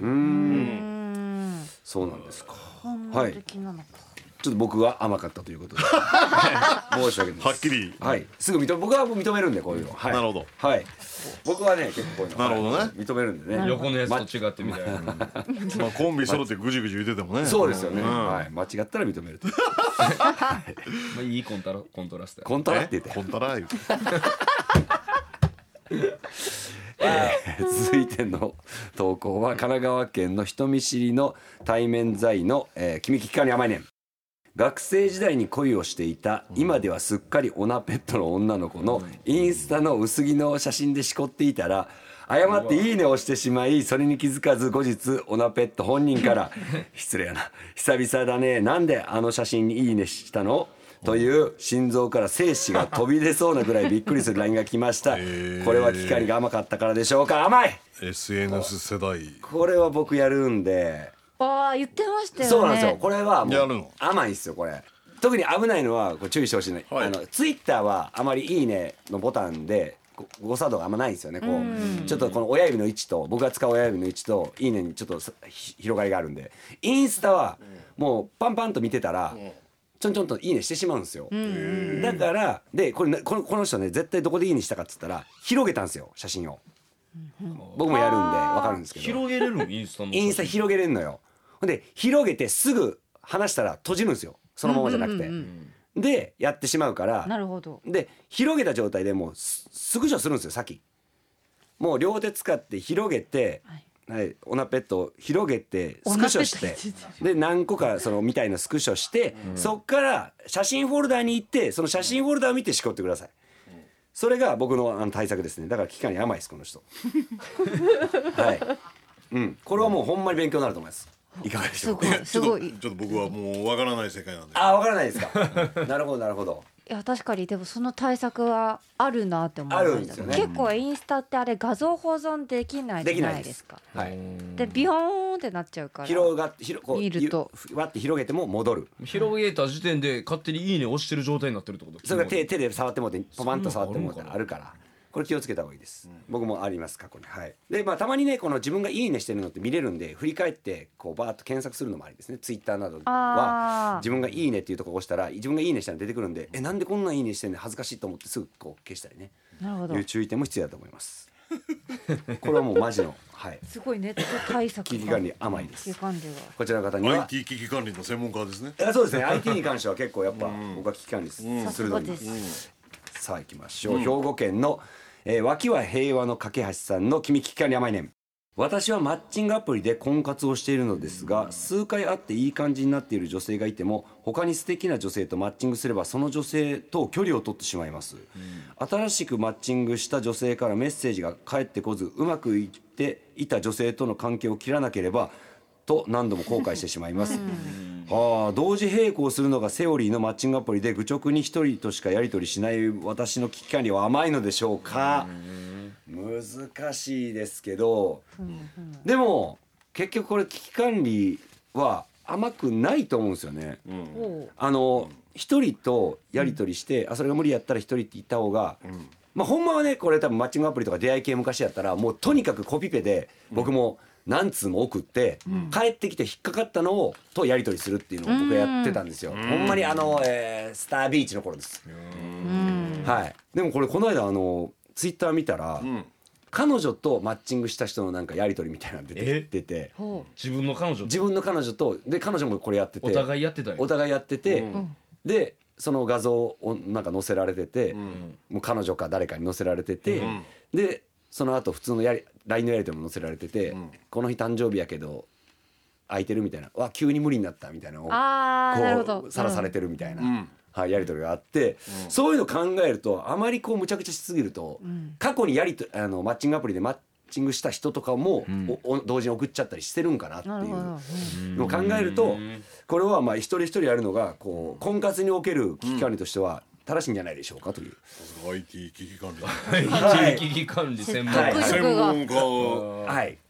C: そうなんですか。
E: 本能
C: はい、
E: 的なのか。
C: ちょっと僕が甘かったということで申し訳ないです。
B: はっきり
C: はいすぐ僕は認めるんでこういうの、はい、
B: なるほど
C: はい僕はね結構こういうの
B: なるほどね
C: はい認めるんでね。
D: 横のやつと違ってみたいな。
B: まあコンビ揃ってぐじぐじ言っててもね。
C: そうですよね、
B: ん
C: はい間違ったら認めると
D: まあいいコントラストや。
C: コントラって言って
B: コンタラ言うて
C: 続いての投稿は神奈川県の人見知りの対面在の、君聞かに甘いねん。学生時代に恋をしていた今ではすっかりオナペットの女の子のインスタの薄着の写真でしこっていたら誤っていいねをしてしまい、それに気づかず後日オナペット本人から失礼やな久々だねなんであの写真にいいねしたのという心臓から精子が飛び出そうなぐらいびっくりする LINE が来ました。これは機会が甘かったからでしょうか。甘い
B: SNS 世代
C: これは僕やるんで。
E: ああ言ってましたよね。
C: そうなんですよ。これはもう
B: やるの
C: 甘いですよこれ。特に危ないのはこれ注意してほしいね、
B: はい
C: ツイッターはあまりいいねのボタンで誤作動があんまないんですよね。こうちょっとこの親指の位置と僕が使う親指の位置といいねにちょっと広がりがあるんで、インスタはもうパンパンと見てたらちょんちょんといいねしてしまうんですよ。だからでこの人ね絶対どこでいいねしたかっつったら広げたんですよ写真を。僕もやるんで分かるんですけど、
D: 広げれるのインスタの。
C: インスタ広げれるのよ。ほんで広げてすぐ離したら閉じるんですよそのままじゃなくて、でやってしまうから
E: なるほど。
C: で広げた状態でもうスクショするんですよ先。もう両手使って広げて、はいオナペットを広げてスクショしてで何個かそのみたいなスクショして、そっから写真フォルダーに行ってその写真フォルダーを見てしこってください。それが僕の対策ですね。だから期間に甘いですこの人はいこれはもうほんまに勉強になると思います。いかがでしょうか。
E: すごい。
B: ちょっと僕はもうわからない世界なんで。
C: あ、わからないですか。なるほどなるほど。
E: いや確かにでもその対策はあるなって思いました。
C: あるんですよね
E: 結構インスタってあれ画像保存できないじゃないですか。
C: はい。
E: でビヨーンってなっちゃうから。
C: 広がってこう
E: 見ると
C: わって広げても戻る。
D: 広げた時点で勝手にいいね押してる状態になってるってこと。
C: それが手で触ってもってポパンと触ってもってあるから。これ気をつけた方がいいです、僕もあります過去に。はいでたまにねこの自分がいいねしてるのって見れるんで振り返ってこうバーッと検索するのもありですね。ツイッターなどは自分がいいねっていうところを押したら自分がいいねしたら出てくるんでなんでこんなんいいねしてんの恥ずかしいと思ってすぐこう消したりね。
E: なるほど
C: いう注意点も必要だと思いますこれはもうマジのはい
E: すごいネット対策
C: 危機管理甘いです。
E: 危機管理が
C: こちらの方には
B: IT 危機管理の専門家ですね。
C: そうですね IT に関しては結構やっぱ僕は危機管理す
E: さす
C: るのに
E: がです。
C: さあ行きましょう、兵庫県の、脇は平和の架け橋さんの君危機管理甘いねん。私はマッチングアプリで婚活をしているのですが数回会っていい感じになっている女性がいても他に素敵な女性とマッチングすればその女性と距離を取ってしまいます、新しくマッチングした女性からメッセージが返ってこずうまくいっていた女性との関係を切らなければと何度も後悔してしまいます同時並行するのがセオリーのマッチングアプリで愚直に一人としかやり取りしない私の危機管理は甘いのでしょうか。難しいですけど、でも結局これ危機管理は甘くないと思うんですよね、一人とやり取りして、それが無理やったら一人って言った方が、ほんまはねこれ多分マッチングアプリとか出会い系昔やったらもうとにかくコピペで僕も何通も送って、帰ってきて引っかかったのをとやり取りするっていうのを僕やってたんですよ、ほんまにスタービーチの頃です、はい。でもこれこの間ツイッター見たら、彼女とマッチングした人のなんかやり取りみたいなの出てて、
D: 自分の彼女
C: とで彼女もこれやってて
D: お互いやってたよ。
C: お互いやってて、でその画像をなんか載せられてて、もう彼女か誰かに載せられてて、でその後普通のLINE のやり取りも載せられてて、この日誕生日やけど空いてるみたいな、急に無理になったみたいなのをこうさらされてるみたいな、やり取りがあって、そういうの考えるとあまりこうむちゃくちゃしすぎると、過去にマッチングアプリでマッチングした人とかも、同時に送っちゃったりしてるんかなっていうのを考えると、これは一人一人やるのがこう婚活における危機管理としては正しいんじゃないでしょうかという、
B: IT 危機管理
D: 危機管理専門家。
B: 専門家
C: はい、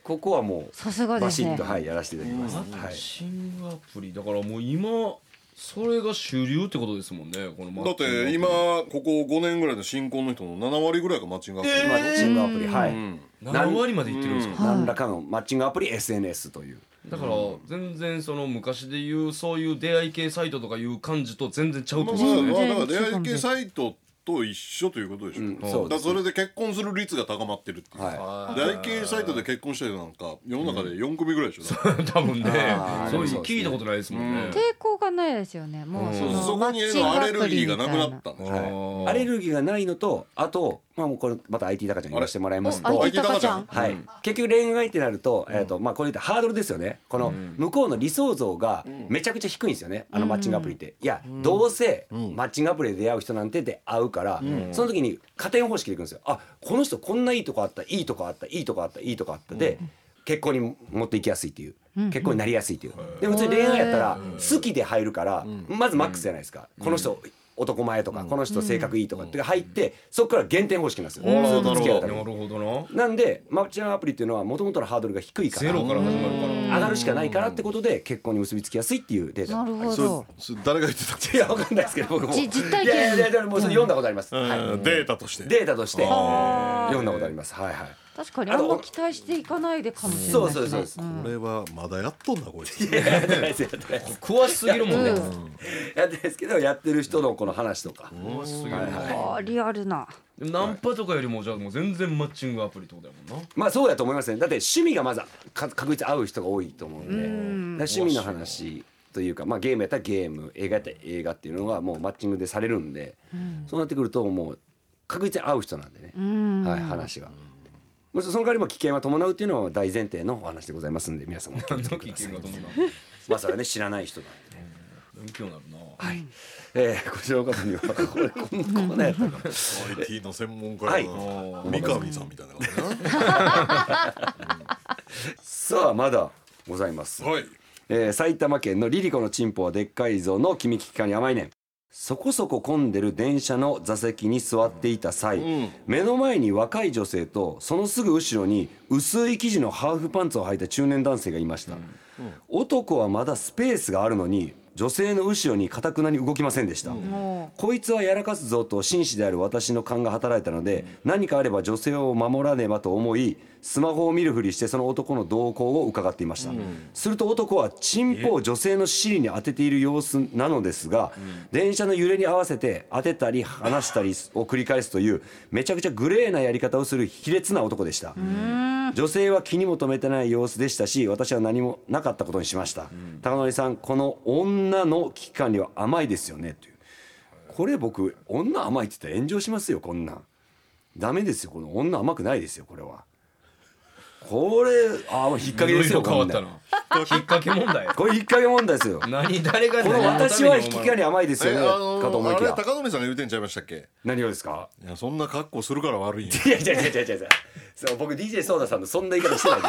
C: ここはも
E: さすが
C: うバシッ
E: ですね
C: とはいやらせていただきます。
D: マッチングアプリだからもう今それが主流ってことですもんねこのマ
B: だっ
D: ッチングアプリ
B: て今ここ5年ぐらいの新婚の人の7割ぐらいがマッチングアプリ、
C: マッチングアプリはい、
B: うん
D: 7割までいってるんですか、
C: 何らかのマッチングアプリ SNS という
D: だから全然その昔でいうそういう出会い系サイトとかいう感じと全然ちゃうって
B: まあ
D: ことですよね、
B: まあだから出会い系サイトと一緒ということでしょ、
C: そうです
B: だからそれで結婚する率が高まってるっていう、
C: は
B: 出会い系サイトで結婚した人なんか世の中で4組ぐらいでしょ、
D: 多分ねそういう
C: あーでもそうですね
D: 聞いたことないですもんね、
E: 抵抗がないですよね。もう
B: そうそこに
E: マッチング
B: アレル
E: アプリ
B: ギーがなく
E: みたい
B: なったんでしょ、
C: い、アレルギーがないのとあとまあもうこれまた IT 高ちゃんに言わせてもらいますと
E: お IT 高ちゃん
C: はい、結局恋愛ってなると、まあこれ言ってハードルですよね。この向こうの理想像がめちゃくちゃ低いんですよね。あのマッチングアプリって、いや、どうせマッチングアプリで出会う人なんてで会うから、その時に加点方式でいくんですよ。あ、この人こんないいとこあった、いいとこあった、いいとこあった、いいとこあったで、結婚に持っていきやすいっていう、結婚になりやすいっていう。でも普通に恋愛やったら好きで入るから、まずマックスじゃないですか。この人男前とか、この人性格いいとかって入ってそこから減点方式なんですよ。ずっと付き合うために
D: なるほどな
C: なんでマッチングアプリっていうのはもともとのハードルが低いから
D: ゼロから始まるから
C: 上がるしかないからってことで結婚に結びつきやすいっていうデータ。
E: なるほ
B: そ
E: ど。
B: れ誰が言ってた
C: いやわかんないですけど僕も
E: 実体験
C: いやいやいやもうそれ読んだことあります、はい
B: データとして
C: データとして
E: あー
C: 読んだことあります。はいはい。
E: 確かにあんま期待していかないでかもしれない
C: そうそうそうです。
B: これはまだやっとんだこいつ
C: いややってないですやってないです
D: 詳しすぎるもんね、
E: うん
C: やってないですけどやってる人のこの話とか。
D: 詳しすぎる、
C: はいはい
E: あーリアルな。
D: でもナンパとかよりもじゃあもう全然マッチングアプリってことやもんな
C: まあそうやと思いますね。だって趣味がまず確実に合う人が多いと思うんで、だから趣味の話というか、まあゲームやったらゲーム、映画やったら映画っていうのがもうマッチングでされるんで、そうなってくるともう確実に合う人なんでね、はい話が。もちろんその代わりも危険は伴うっていうのは大前提のお話でございますんで皆さんも気をつけてください。
D: がどんな
C: まあそれはね知らない人なんでね。
D: 勉強になるな、
C: はい。こちらの方にはこれこんなコーナーやったかな。
B: IT の専門家
C: はい
B: やな三上さんみたいな感じな
C: さあまだございます。
B: はい
C: 埼玉県のリリコのチンポはでっかいぞの君聞きかに甘いねん。そこそこ混んでる電車の座席に座っていた際、目の前に若い女性とそのすぐ後ろに薄い生地のハーフパンツを履いた中年男性がいました。男はまだスペースがあるのに女性の後ろに堅くなに動きませんでした。
E: も
C: こいつはやらかすぞと紳士である私の勘が働いたので、何かあれば女性を守らねばと思いスマホを見るふりしてその男の動向を伺っていました。すると男はチンポを女性の尻に当てている様子なのですが、電車の揺れに合わせて当てたり離したりを繰り返すというめちゃくちゃグレーなやり方をする卑劣な男でした。女性は気にも留めてない様子でしたし、私は何もなかったことにしました。高典さん、この女の危機管理は甘いですよねという。これ僕女甘いって言ったら炎上しますよ。こんなんダメですよ。この女甘くないですよ。これはこれ引っ掛けですよ。
D: 変わったな引っ掛け問題
C: これ引っ掛け問題ですよ。
D: 何誰が
C: この私は引き換えに甘いですよねかと思い
B: あれ
C: きや。
B: 高典さんが言うてんちゃいましたっけ？
C: 何をですか？
B: いやそんな格好するから悪いんや
C: いやそう僕 DJ ソーダさんのそんな言い方してない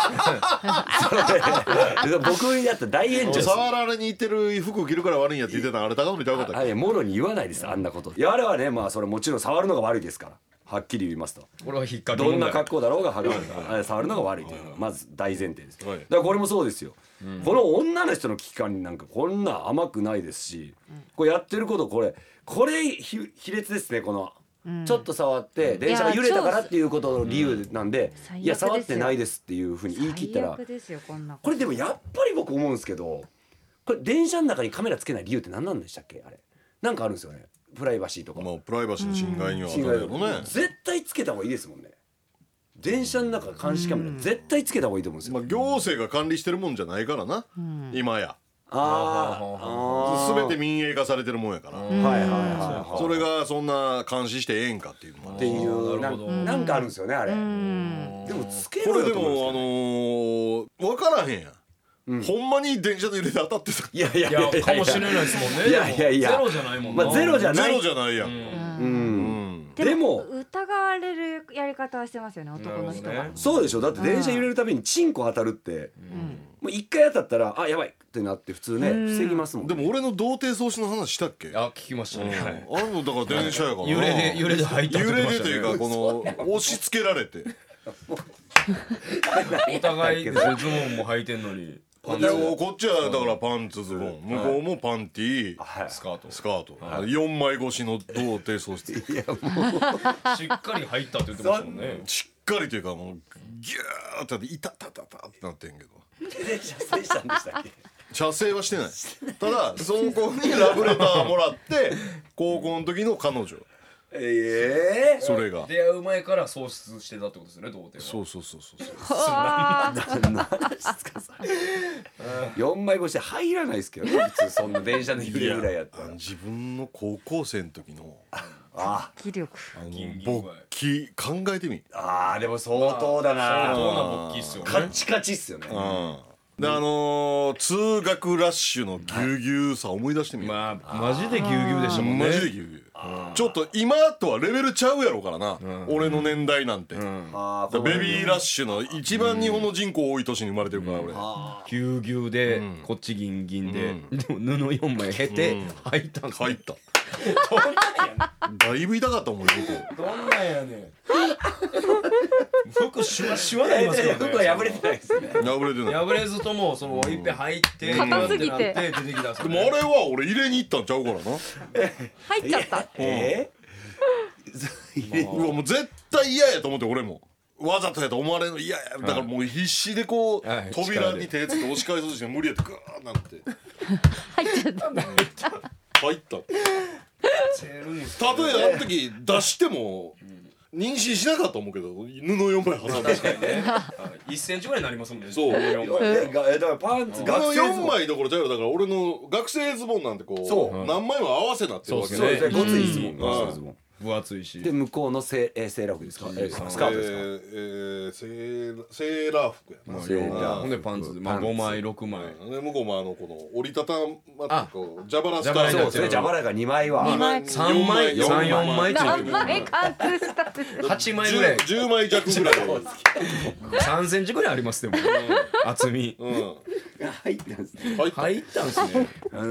C: ですよ。僕やったら大炎上です。
B: 触られに行ってる服着るから悪いんやって言ってたのあれ高典ちゃうかったっけ？
C: もろに言わないですあんなこと。いやあれはねまあそれもちろん触るのが悪いですからはっきり言いますと。
D: これは引っ掛け
C: どん
D: 問題
C: な格好だろうがはがあれ触るのが悪いというのがまず大前提です。だ
B: はい
C: からこれもそうですよ。この女の人の危機感になんかこんな甘くないですし、これやってることこれ卑劣ですね。このちょっと触って電車が揺れたからっていうことの理由なんで、いや触ってないですっていうふうに言い切ったら
E: 最悪ですよこんな
C: これでもやっぱり僕思うんですけど、これ電車の中にカメラつけない理由って何なんでしたっけ？あれなんかあるんですよね。プライバシーとか
B: まあプライバシーの侵害には当
C: 侵害
B: たるよね。
C: 絶対つけた方がいいですもんね。電車の中監視カメラ絶対つけた方がいいと思うんですよ。
B: まあ行政が管理してるもんじゃないからな今や全て民営化されてるもんやから
C: はいはいはい
B: それがそんな監視してええんかっていうのが
C: っていう
D: なるほど
C: なんかあるんですよねあれ。でもつけろよ
B: これで
C: と思うんですよ
B: も分からへんやんほんまに電車の揺れで当たってた
C: いやいや
D: いやかもしれないですもんね。
C: いやいやいや
D: でもゼロじゃないもんな。
C: まあゼロじゃない
B: ゼロじゃないやん
C: でも
E: 疑われるやり方はしてますよね男の人が、
D: なるほどね
C: そうでしょ。だって電車揺れるたびにチンコ当たるってもう一回当たったらあやばいってなって普通ね防ぎますもんね。
B: でも俺の童貞喪失の話したっけ？
D: あ聞きましたね。はい
B: あれもだから電車やからな
D: 揺れで入ったって
B: 揺れ
D: 言ってましたね
B: でというかこの押し付けられて
D: お互いズボンも履いてんのに
B: いやこっちはだからパンツズボン、向こうもパンティー、
D: スカート
B: スカート、4枚越しの童貞喪失。
D: しっかり入ったって言ってましたもんね。
B: しっかりというかもうギューってなっていたたたたってなってんけど、
C: 射精したんでしたっけ？
B: 射精はしてない。ただその子にラブレターもらって高校の時の彼女、それが
D: 出会う前から喪失してたってことですよね、童貞は。
B: そうそうそうそう
C: 4枚越しで入らないですけどね、普通そんな電車の揺れぐらいやったら。
B: 自分の高校生の時の
E: 気力
B: 勃起考えてみ。
C: でも相当だな。
D: 相当な勃起っすよね。
C: カッチカチっすよね。
B: で通学ラッシュのぎゅうぎゅうさ思い出してみよう。
D: まあマジでギュうギュうでしたもんね。
B: マジでぎゅうぎゅう。ちょっと今とはレベルちゃうやろからな、俺の年代なんて。ベビーラッシュの一番日本の人口多い年に生まれてるから俺。
D: ぎゅうぎゅうでこっちギンギンででも布4枚へて履いたんです
B: 入っただいぶ痛かったもんね。
D: どんなんやねん。服シワシワなりますけどね。
C: 服は破れてないですね。
B: 破れてない。
D: 破れずともそのいっぺん入って
E: 硬すぎて
D: ってなって出てきたんですよね。
B: でもあれは俺入れに行ったんちゃうからな。
E: 入っちゃった。
B: うわもう絶対嫌やと思って俺も。わざとやと思われるの嫌や。だからもう必死でこう扉に手つけて押し返そうとして無理やってグーなって
E: 入っちゃった。
B: 入った。たとえあの時出しても妊娠しなかったと思うけど、布4枚挟んで
D: 1センチぐらいになりますもんね。
B: そう
C: だからパンツ
B: 布
C: 学生
B: 4枚どころちゃうよ。だから俺の学生ズボンなんてこう何枚も合わせなってるわけ
C: そうですね。ごついズボン。
B: ん
C: ごついズボン。
D: 分厚いし。
C: で向こうのセーラー服ですか？スカートですか？
B: セーラー服やな。
C: セーラー
D: ほんでパンツで5枚6枚。
B: で向こうもこの折りたたまってこう蛇腹スカート。
C: そうですね。蛇腹が2枚は。
E: 2枚
D: 3枚4枚って
E: 何枚貫通したんですか。
D: 8枚ぐらい
B: 10枚弱ぐらい。
D: 3センチぐらいありますでも厚み
C: 入ったんですね。
D: 入ったんですね。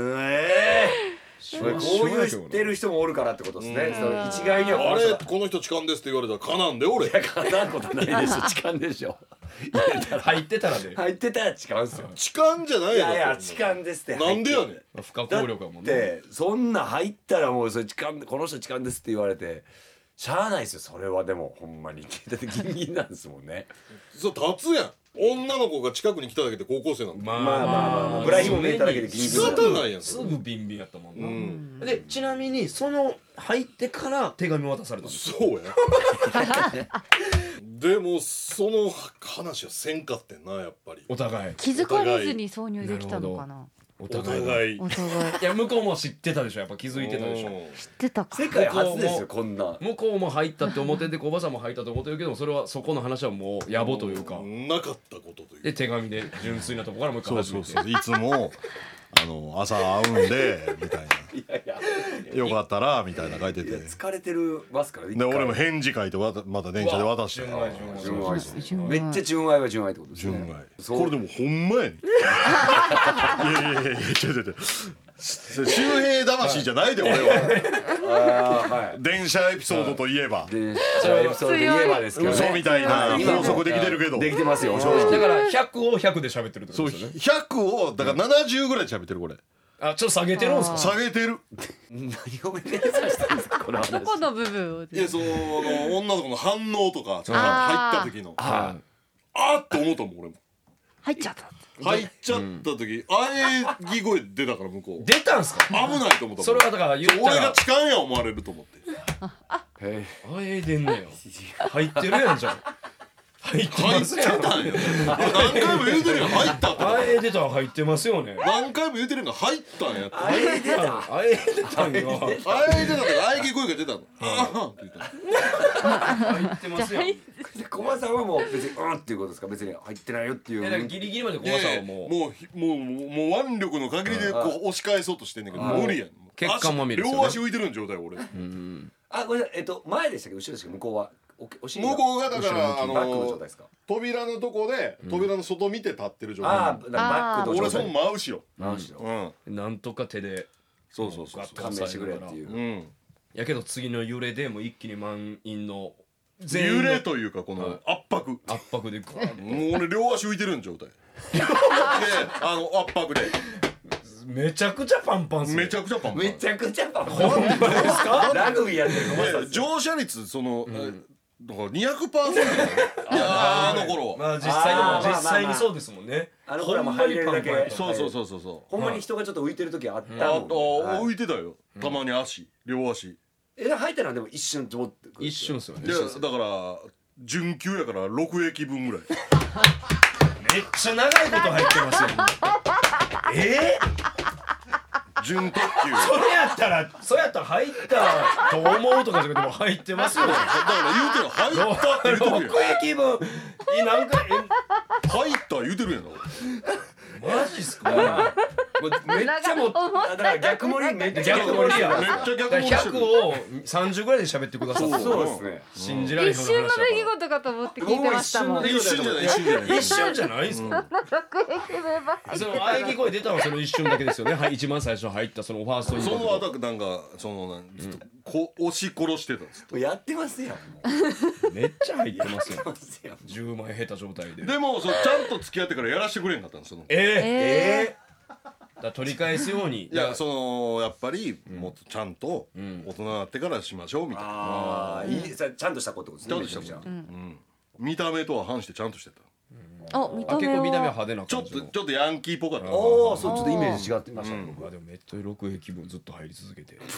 C: こういう知ってる人もおるからってことですね。一概には
B: あれこの人痴漢ですって言われたらかなんで俺。
C: かなうことないでしょ。痴漢でしょ。
D: 入ってたらで
C: 入ってたら痴漢ですよ。
B: 痴漢じゃない
C: い
B: やろ。
C: やいや痴漢ですって。
B: なんでやねん。
D: 不可抗力やもんね。
C: でそんな入ったらもうそれ痴漢、この人痴漢ですって言われてしゃあないですよ。それはでもほんまにだってギンギンなんですもんね。
B: そう立つやん。女の子が近くに来ただけで高校生なんだ。
C: まあブラヒモ見えただけでギンギン
B: 仕方ないやん。
D: すぐビンビンやったもんな。でちなみにその入ってから手紙渡されたんですよ。
B: そうや。でもその話はせんかってんなやっぱり。
D: お互い
E: 気づかれずに挿入できたのかな。
B: お
D: お
B: 互い。
E: お互い
D: いや向こうも知ってたでしょ。やっぱ気づいてたでしょ。
E: 知ってたか。
C: 世界初ですよこんな。
D: 向こうも入ったって思ってておばさんも入ったと思ってるけど、それはそこの話はもう野暮というか
B: なかったことという。
D: で手紙で純粋なとこからもう一回始めて。
B: いつも朝会うんでみたいな。よかったらみたいな書いてて。
C: 疲れてるますから。
B: で俺も返事書いてまた電車で渡して。
D: 純愛
C: めっちゃ純愛は純愛ってことですね。
B: 純愛。これでもほんまやねん。いや違う。周平魂じゃないで俺は。電車エピソードといえば
C: でそれエピソードで言えばですけどね。
B: 嘘みたいな法則できてるけど。
C: できてますよ正直。
D: だから100を100で喋ってるってこ
B: そう
D: とですよね。
B: 100をだから70ぐらいで喋ってるこれ。
D: あちょっと下げてるんですか。
B: 下げてる。
C: 何を目指したんですかこの話。
E: どこの部分を。
B: いやその女の子の反応とか入った時のあーって思ったもん俺も。
E: 入っちゃった。
B: 入っちゃった時あえぎ声出たから向こう。
D: 出たんすか。
B: 危ないと思ったもん。
D: それはだから言ったら
B: 俺が痴漢や思われると思って。
D: あえでんねよ。入ってるやんじゃん。入って
B: 入っ
D: ますやん。
B: ちゃったんや。何回も言うてるやん入ったって。
D: あえ出たら入ってますよね。
B: 何回も言うてるやんが入ったんやって。
C: あれ出た。
D: あえ出たんが
B: あえ出たからあえぎ声が出たの。ああって言ったの。
D: 入ってますよ。
C: 小林さんはもう別にうんっていうことですか。別に入ってないよっていう。
D: だからギリギリまで小林さんはもう
B: もう腕力の限りでこう押し返そうとしてんねんけど無理やん。
D: 血管まみれですよね
B: 両足浮いてるん状態俺。
C: あごめんなさい前でしたっけ後ろでしたっけ向こうは。お尻が
B: 向こうがだから
C: バックの状態ですか。
B: 扉のとこで扉の外見て立ってる状態。
C: ああだからバックの状態。
B: 俺その真後ろ。
C: 真後ろ。
D: なんとか手で
B: そうそうそう。
C: 勘弁してくれっていう。
B: うん。
D: やけど次の揺れでもう一気に満員の
B: 揺れというかこの圧
D: 圧迫でグワーッと
B: もう俺両足浮いてるん状態で圧迫で
D: めちゃくちゃパンパンっすね
B: めちゃくちゃパンパン
C: めちゃくちゃパン
D: ほんまですか
C: ラグビーやってる
B: で乗車率だから200%だよあの頃は
D: まあ実際にそうですもんね。
C: あの頃はもう入れるだけ
D: ほんまにパンパン
B: そう
C: ほんまに人がちょっと浮いてる時あった
B: あ
C: もん、はい
B: 浮いてたよたまに両足
C: 入ったのはでも一瞬と
D: 一瞬ですよね。
B: でだから準急やから6駅分ぐらい
D: めっちゃ長いこと入ってますよ。
B: 準特急
D: それやったら入ったと思うとかじゃなくても入ってますよ。
B: だから言うてる入ったって言うてるやん
D: 6駅分なんか
B: 入った言うてるやんな
D: マジっすか。
C: めっちゃもうだから逆盛りめっちゃ
D: 逆盛りや。
B: めっちゃ逆盛りしてる
D: 100を30ぐらいで喋ってくださって。
C: そうですね
D: 信じられへん
E: 一瞬の出来
D: 話
E: 事かと思って聞いてましたもん。
C: 僕も
B: 一瞬じゃない一瞬じゃない
D: 一瞬じゃないんすか。その喘ぎ声出たのはその一瞬だけですよね。はい、一番最初入ったそのファーストインパクト。
B: その後なんかずっと押し殺してたんです
C: やってますやん
D: めっちゃ入ってますよ。
C: ますやん
D: 10万円下手状態で。
B: でもちゃんと付き合ってからやらしてくれんかったんですよ
D: だから取り返すように。
B: いややっぱりもっとちゃんと大人になってからしましょうみたいな
C: ああいいちゃんとしたことですね
B: ちゃんとしたこと見た目とは反してちゃんとしてた
E: 見た目
D: 結構見た目は
E: は
D: 派手な
B: ちょっ
D: 感じの。
B: とヤンキーっぽかった
C: ああそうちょっとイメージ違ってましたね僕は
D: でもめっちゃ6駅分ずっと入り続けて。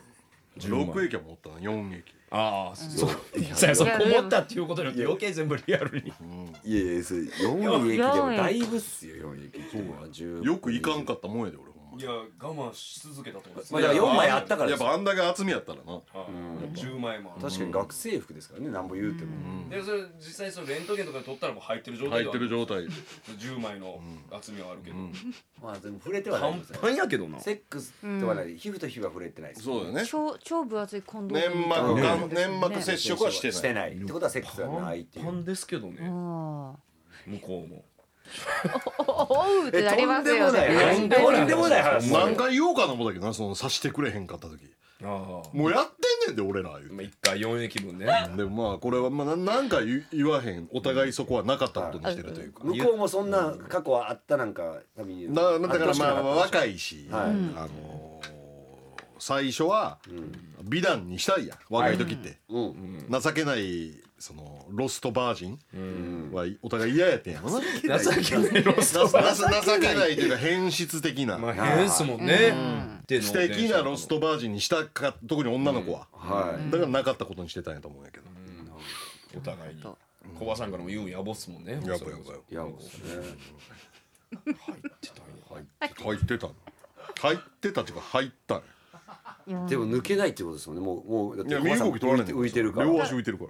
B: 6駅は持ったな4駅
D: ああ、そう。そうこもったっていうことによって余計全部リアルに。
C: いやいやそれ4駅でもだいぶっすよ4駅っていうのは10
B: よくいかんかったもんやで俺ほんま
D: いや我慢し続けたと思います。
C: まあだから4枚あったからです
B: やっぱあんだけ厚みやったらな
D: 10枚もある。
C: 確かに学生服ですからねなんぼ言うても
D: でそれ実際そのレントゲンとかで撮ったらもう入ってる状態
B: 入ってる状態で
D: 10枚の厚みはあるけど、
C: まあでも触れてはない
D: パン
C: ですね
D: パンやけどな。
C: セックスではない皮膚と皮膚は触れてないです
B: そうだよね
E: 超分厚いコンドー
B: 粘
E: ムみたいな
B: 膜接触はしてない
C: ないってことはセックスはないっていう
D: パンですけどね。
E: うん
D: 向こうも。
E: おうってなりますよね。
C: とんでもない話
B: 何回言おうかな思ったけどなさしてくれへんかった時
D: ああ。
B: もうやってんねんで俺ら言うて
D: 1回4駅分ね。
B: でもまあこれはなんか言わへんお互いそこはなかったことにしてるというか
C: 向こうもそんな過去はあったなんか多分
B: だからまあ若いし
C: はい
B: 最初は美談にしたいやん若い時って情けないロストバージンはお互い嫌やってんやろな
D: 情けないロスト。
B: 情けないというか変質的な
D: まあ変ですもんね。
B: 素敵なロストバージンにしたか特に女の子は
C: はい
B: だからなかったことにしてたんやと思うんやけど
D: お互いに。小葉さんからも言うんやぼっすもんね。
B: やばいやばい
C: いやもうね
B: 入ってたっていうか入ったんや
C: でも抜けないってことですもんねもうだって
B: いや身動き取られへん
C: 浮いてるから
B: 両足浮いてるから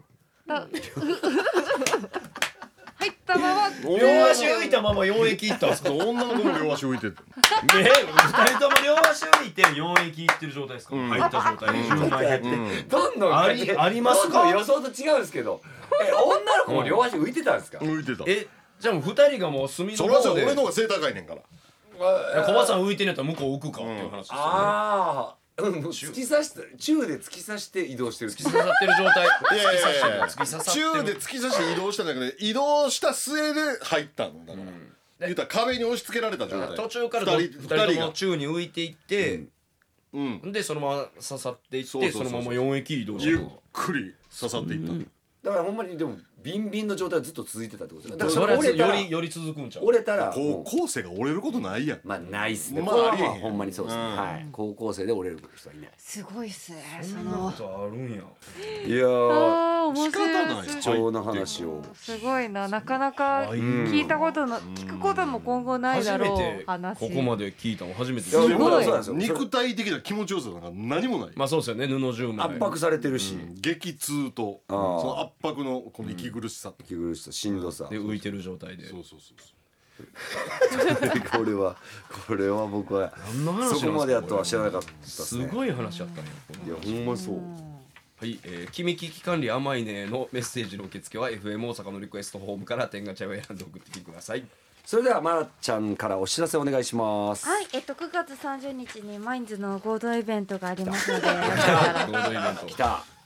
E: 入ったまま
D: 両足浮いたまま4駅行ったんですか。
B: 女の子も両足浮いてる
D: 2人とも両足浮いて4駅行ってる状態ですか。入った状態で10枚減って。
C: どんどん
D: ありますか
C: どんどん予想と違うんですけど女の子も両足浮いてたんですか
B: 浮いてた
D: じゃあもう2人がもう隅
B: それは
D: の方で
B: 俺の方が背高いねんから
D: 小葉さん浮いてんやったら向こう浮くかっていう話ですよね。
C: ああ突き刺して宙で突き刺して移動してる
D: 突き刺さってる状態。
B: いやいやいや
D: 突き刺さってる。
B: 宙で突き刺して移動したんだけど移動した末で入ったのだから言うたら壁に押し付けられた状態
D: 途中から
B: 二
D: 2人とも
B: が
D: 宙に浮いていってでそのまま刺さっていってそのまま4駅移動して
B: ゆっ
D: る。
B: くり刺さっていった
C: だからほんまにでもビンビンの状態はずっと続いてたってことですだ
D: それは
C: から折れたら
D: より続くんちゃう。
C: 折れたら
B: 高校生が折れることないやん
C: まあないっすね
B: まあありえへん
C: ほんまにそうですねはい高校生で折れる人はいない
E: すごいっすね。
D: そんなことあるんや。
C: いやー
E: 面
B: 仕方ない
E: 白い。
C: 貴重な話を
E: すごいな、なかなか聞いたことの聞くことも今後ないだろう
D: 初めて
E: 話。
D: ここまで聞いたの初めてです
C: いや
E: すごい
C: そうなんですよ
B: 肉体的な気持ちよさなんか何もない
D: まあそうですよね布10枚
C: 圧迫されてるし
B: 激痛とその圧迫のこの息苦しさと
C: 息苦しさしんどさ
D: で浮いてる状態で
B: そうそうそう
C: これは僕は
D: 何の話なんですか
C: そこまでやとは知らなかったですね
D: すごい話やったんや
C: いやほんまそう
D: はい、君危機管理甘いねのメッセージの受付は FM 大阪のリクエストフォームから天ガチャを選んで送ってきてください。
C: それではまなちゃんからお知らせお願いします
E: はい、9月30日にマインズの合同イベントがありますので、
D: 合同イベント
C: 来た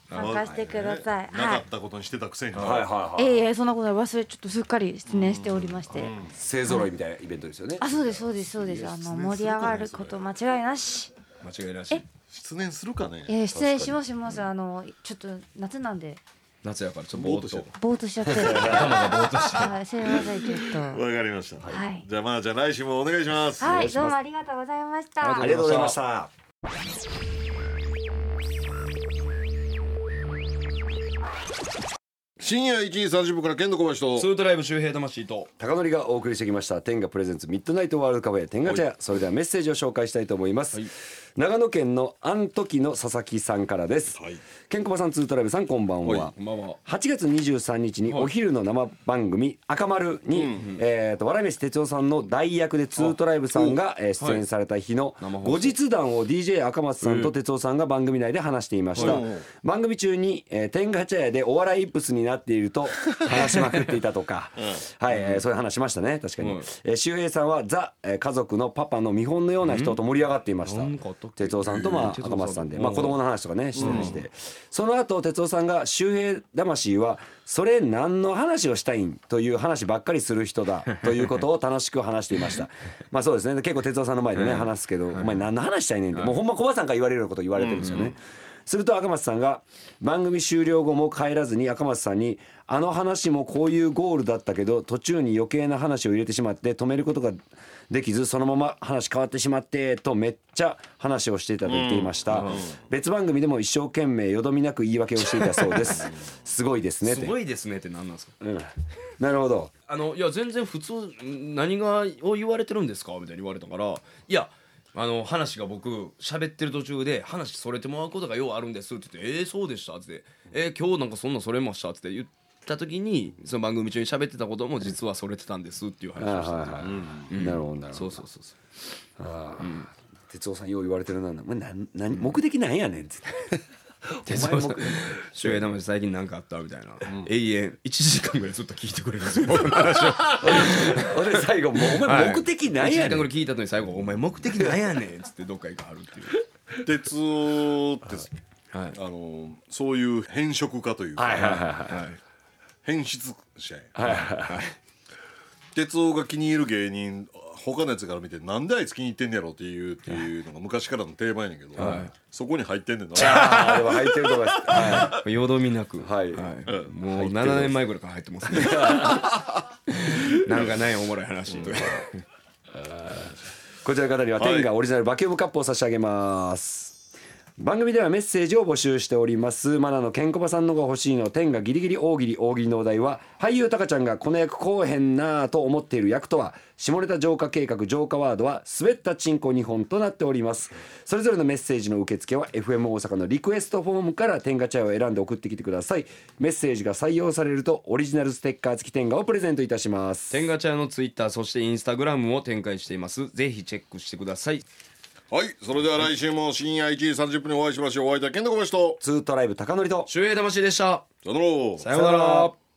E: 参加してください。
B: なかったことにしてたくせに。
C: はいはいはい。
E: そんなことは忘れちょっとすっかり失念しておりまして。
C: 勢ぞろいみたいなイベントですよね。
E: そうです。盛り上がること間違いなし。
D: 間違いなし。
B: 失念するかね。
E: 失念します。ちょっと夏なんで。
D: 夏やからちょっとぼー
E: っとしちゃって。
D: 頭がぼーっとして。
E: はい、すいませんちょっと。
B: わかりました。
E: はい。
B: じゃあ来週もお願いします。
E: はい、どうもありがとうございました。
C: ありがとうございました。
B: 深夜1時30分からケンド小林と
D: ツートライブ周平魂と
C: 高典がお送りしてきました天下プレゼンツミッドナイトワールドカフェ天下茶屋。それではメッセージを紹介したいと思います。長野県のあん時の佐々木さんからです。ケンコバさん、ツートライブさん、こんばんは。8月23日にお昼の生番組赤丸に笑い飯哲夫さんの代役でツートライブさんが出演された日の後日談を DJ 赤松さんと哲夫さんが番組内で話していました。番組中に天下茶屋でお笑いイップスになっていると話しまくっていたとかはいそういう話しましたね。確かに周平さんはザ家族のパパの見本のような人と盛り上がっていました。哲夫さんと赤松さんで子供の話とかねしてまして、その後哲夫さんが周平魂はそれ何の話をしたいんという話ばっかりする人だということを楽しく話していました。まあそうですね、結構哲夫さんの前でね話すけど、お前何の話したいねんってもうほんまコバさんから言われるようなこと言われてるんですよね。すると赤松さんが番組終了後も帰らずに赤松さんにあの話もこういうゴールだったけど途中に余計な話を入れてしまって止めることができずそのまま話変わってしまってとめっちゃ話をしていたと言っていました。別番組でも一生懸命よどみなく言い訳をしていたそうです。すごいですねって。
D: すごいですねって何なんですか。
C: なるほど。
D: いや全然普通何がを言われてるんですかみたいに言われたから、いや話が僕喋ってる途中で話それてもらうことがようあるんですって言ってそうでしたって今日なんかそんなそれましたって言った時にその番組中に喋ってたことも実はそれてたんですっていう話をしてた。
C: なるほどなるほど。
D: そう
C: 哲夫さんよう言われてるな。目的なんやねんって
D: 哲夫さん周平魂最近何かあったみたいな永遠1時間ぐらいずっと聞いてくれるんですよ僕の話を。
C: 俺最後もうお前目的なんやねん、1
D: 時間ぐらい聞いた後に最後お前目的なんやねんっつってどっか行かはるっていう。
B: 哲夫ってそういう変色家というか変質者や。哲夫が気に入る芸人他のやつから見てなんであいつ気に入ってんねやろっていうのが昔からの定番やねんけど、そこに入ってんねんな。
C: でも入ってると思います。
D: よどみなく、
C: はい、
D: もう7年前ぐらいから入ってますね。なんかないおもろい話とか。
C: こちらの方には天下オリジナルバキュームカップを差し上げます。番組ではメッセージを募集しております。マナのケンコバさんのが欲しいの天下ギリギリ大喜利のお題は俳優タカちゃんがこの役こうへんなぁと思っている役とは下ネタ浄化計画浄化ワードは滑ったチンコ2本となっております。それぞれのメッセージの受付は FM 大阪のリクエストフォームから天下茶屋を選んで送ってきてください。メッセージが採用されるとオリジナルステッカー付き天下をプレゼントいたします。
D: 天下茶屋のツイッターそしてインスタグラムも展開しています。ぜひチェックしてください。
B: はい、それでは来週も深夜1時30分にお会いしましょう。お会いいたケンドコバシと
C: ツートライブ高典と
D: 周平魂でした。
B: さよなら。
D: さよなら。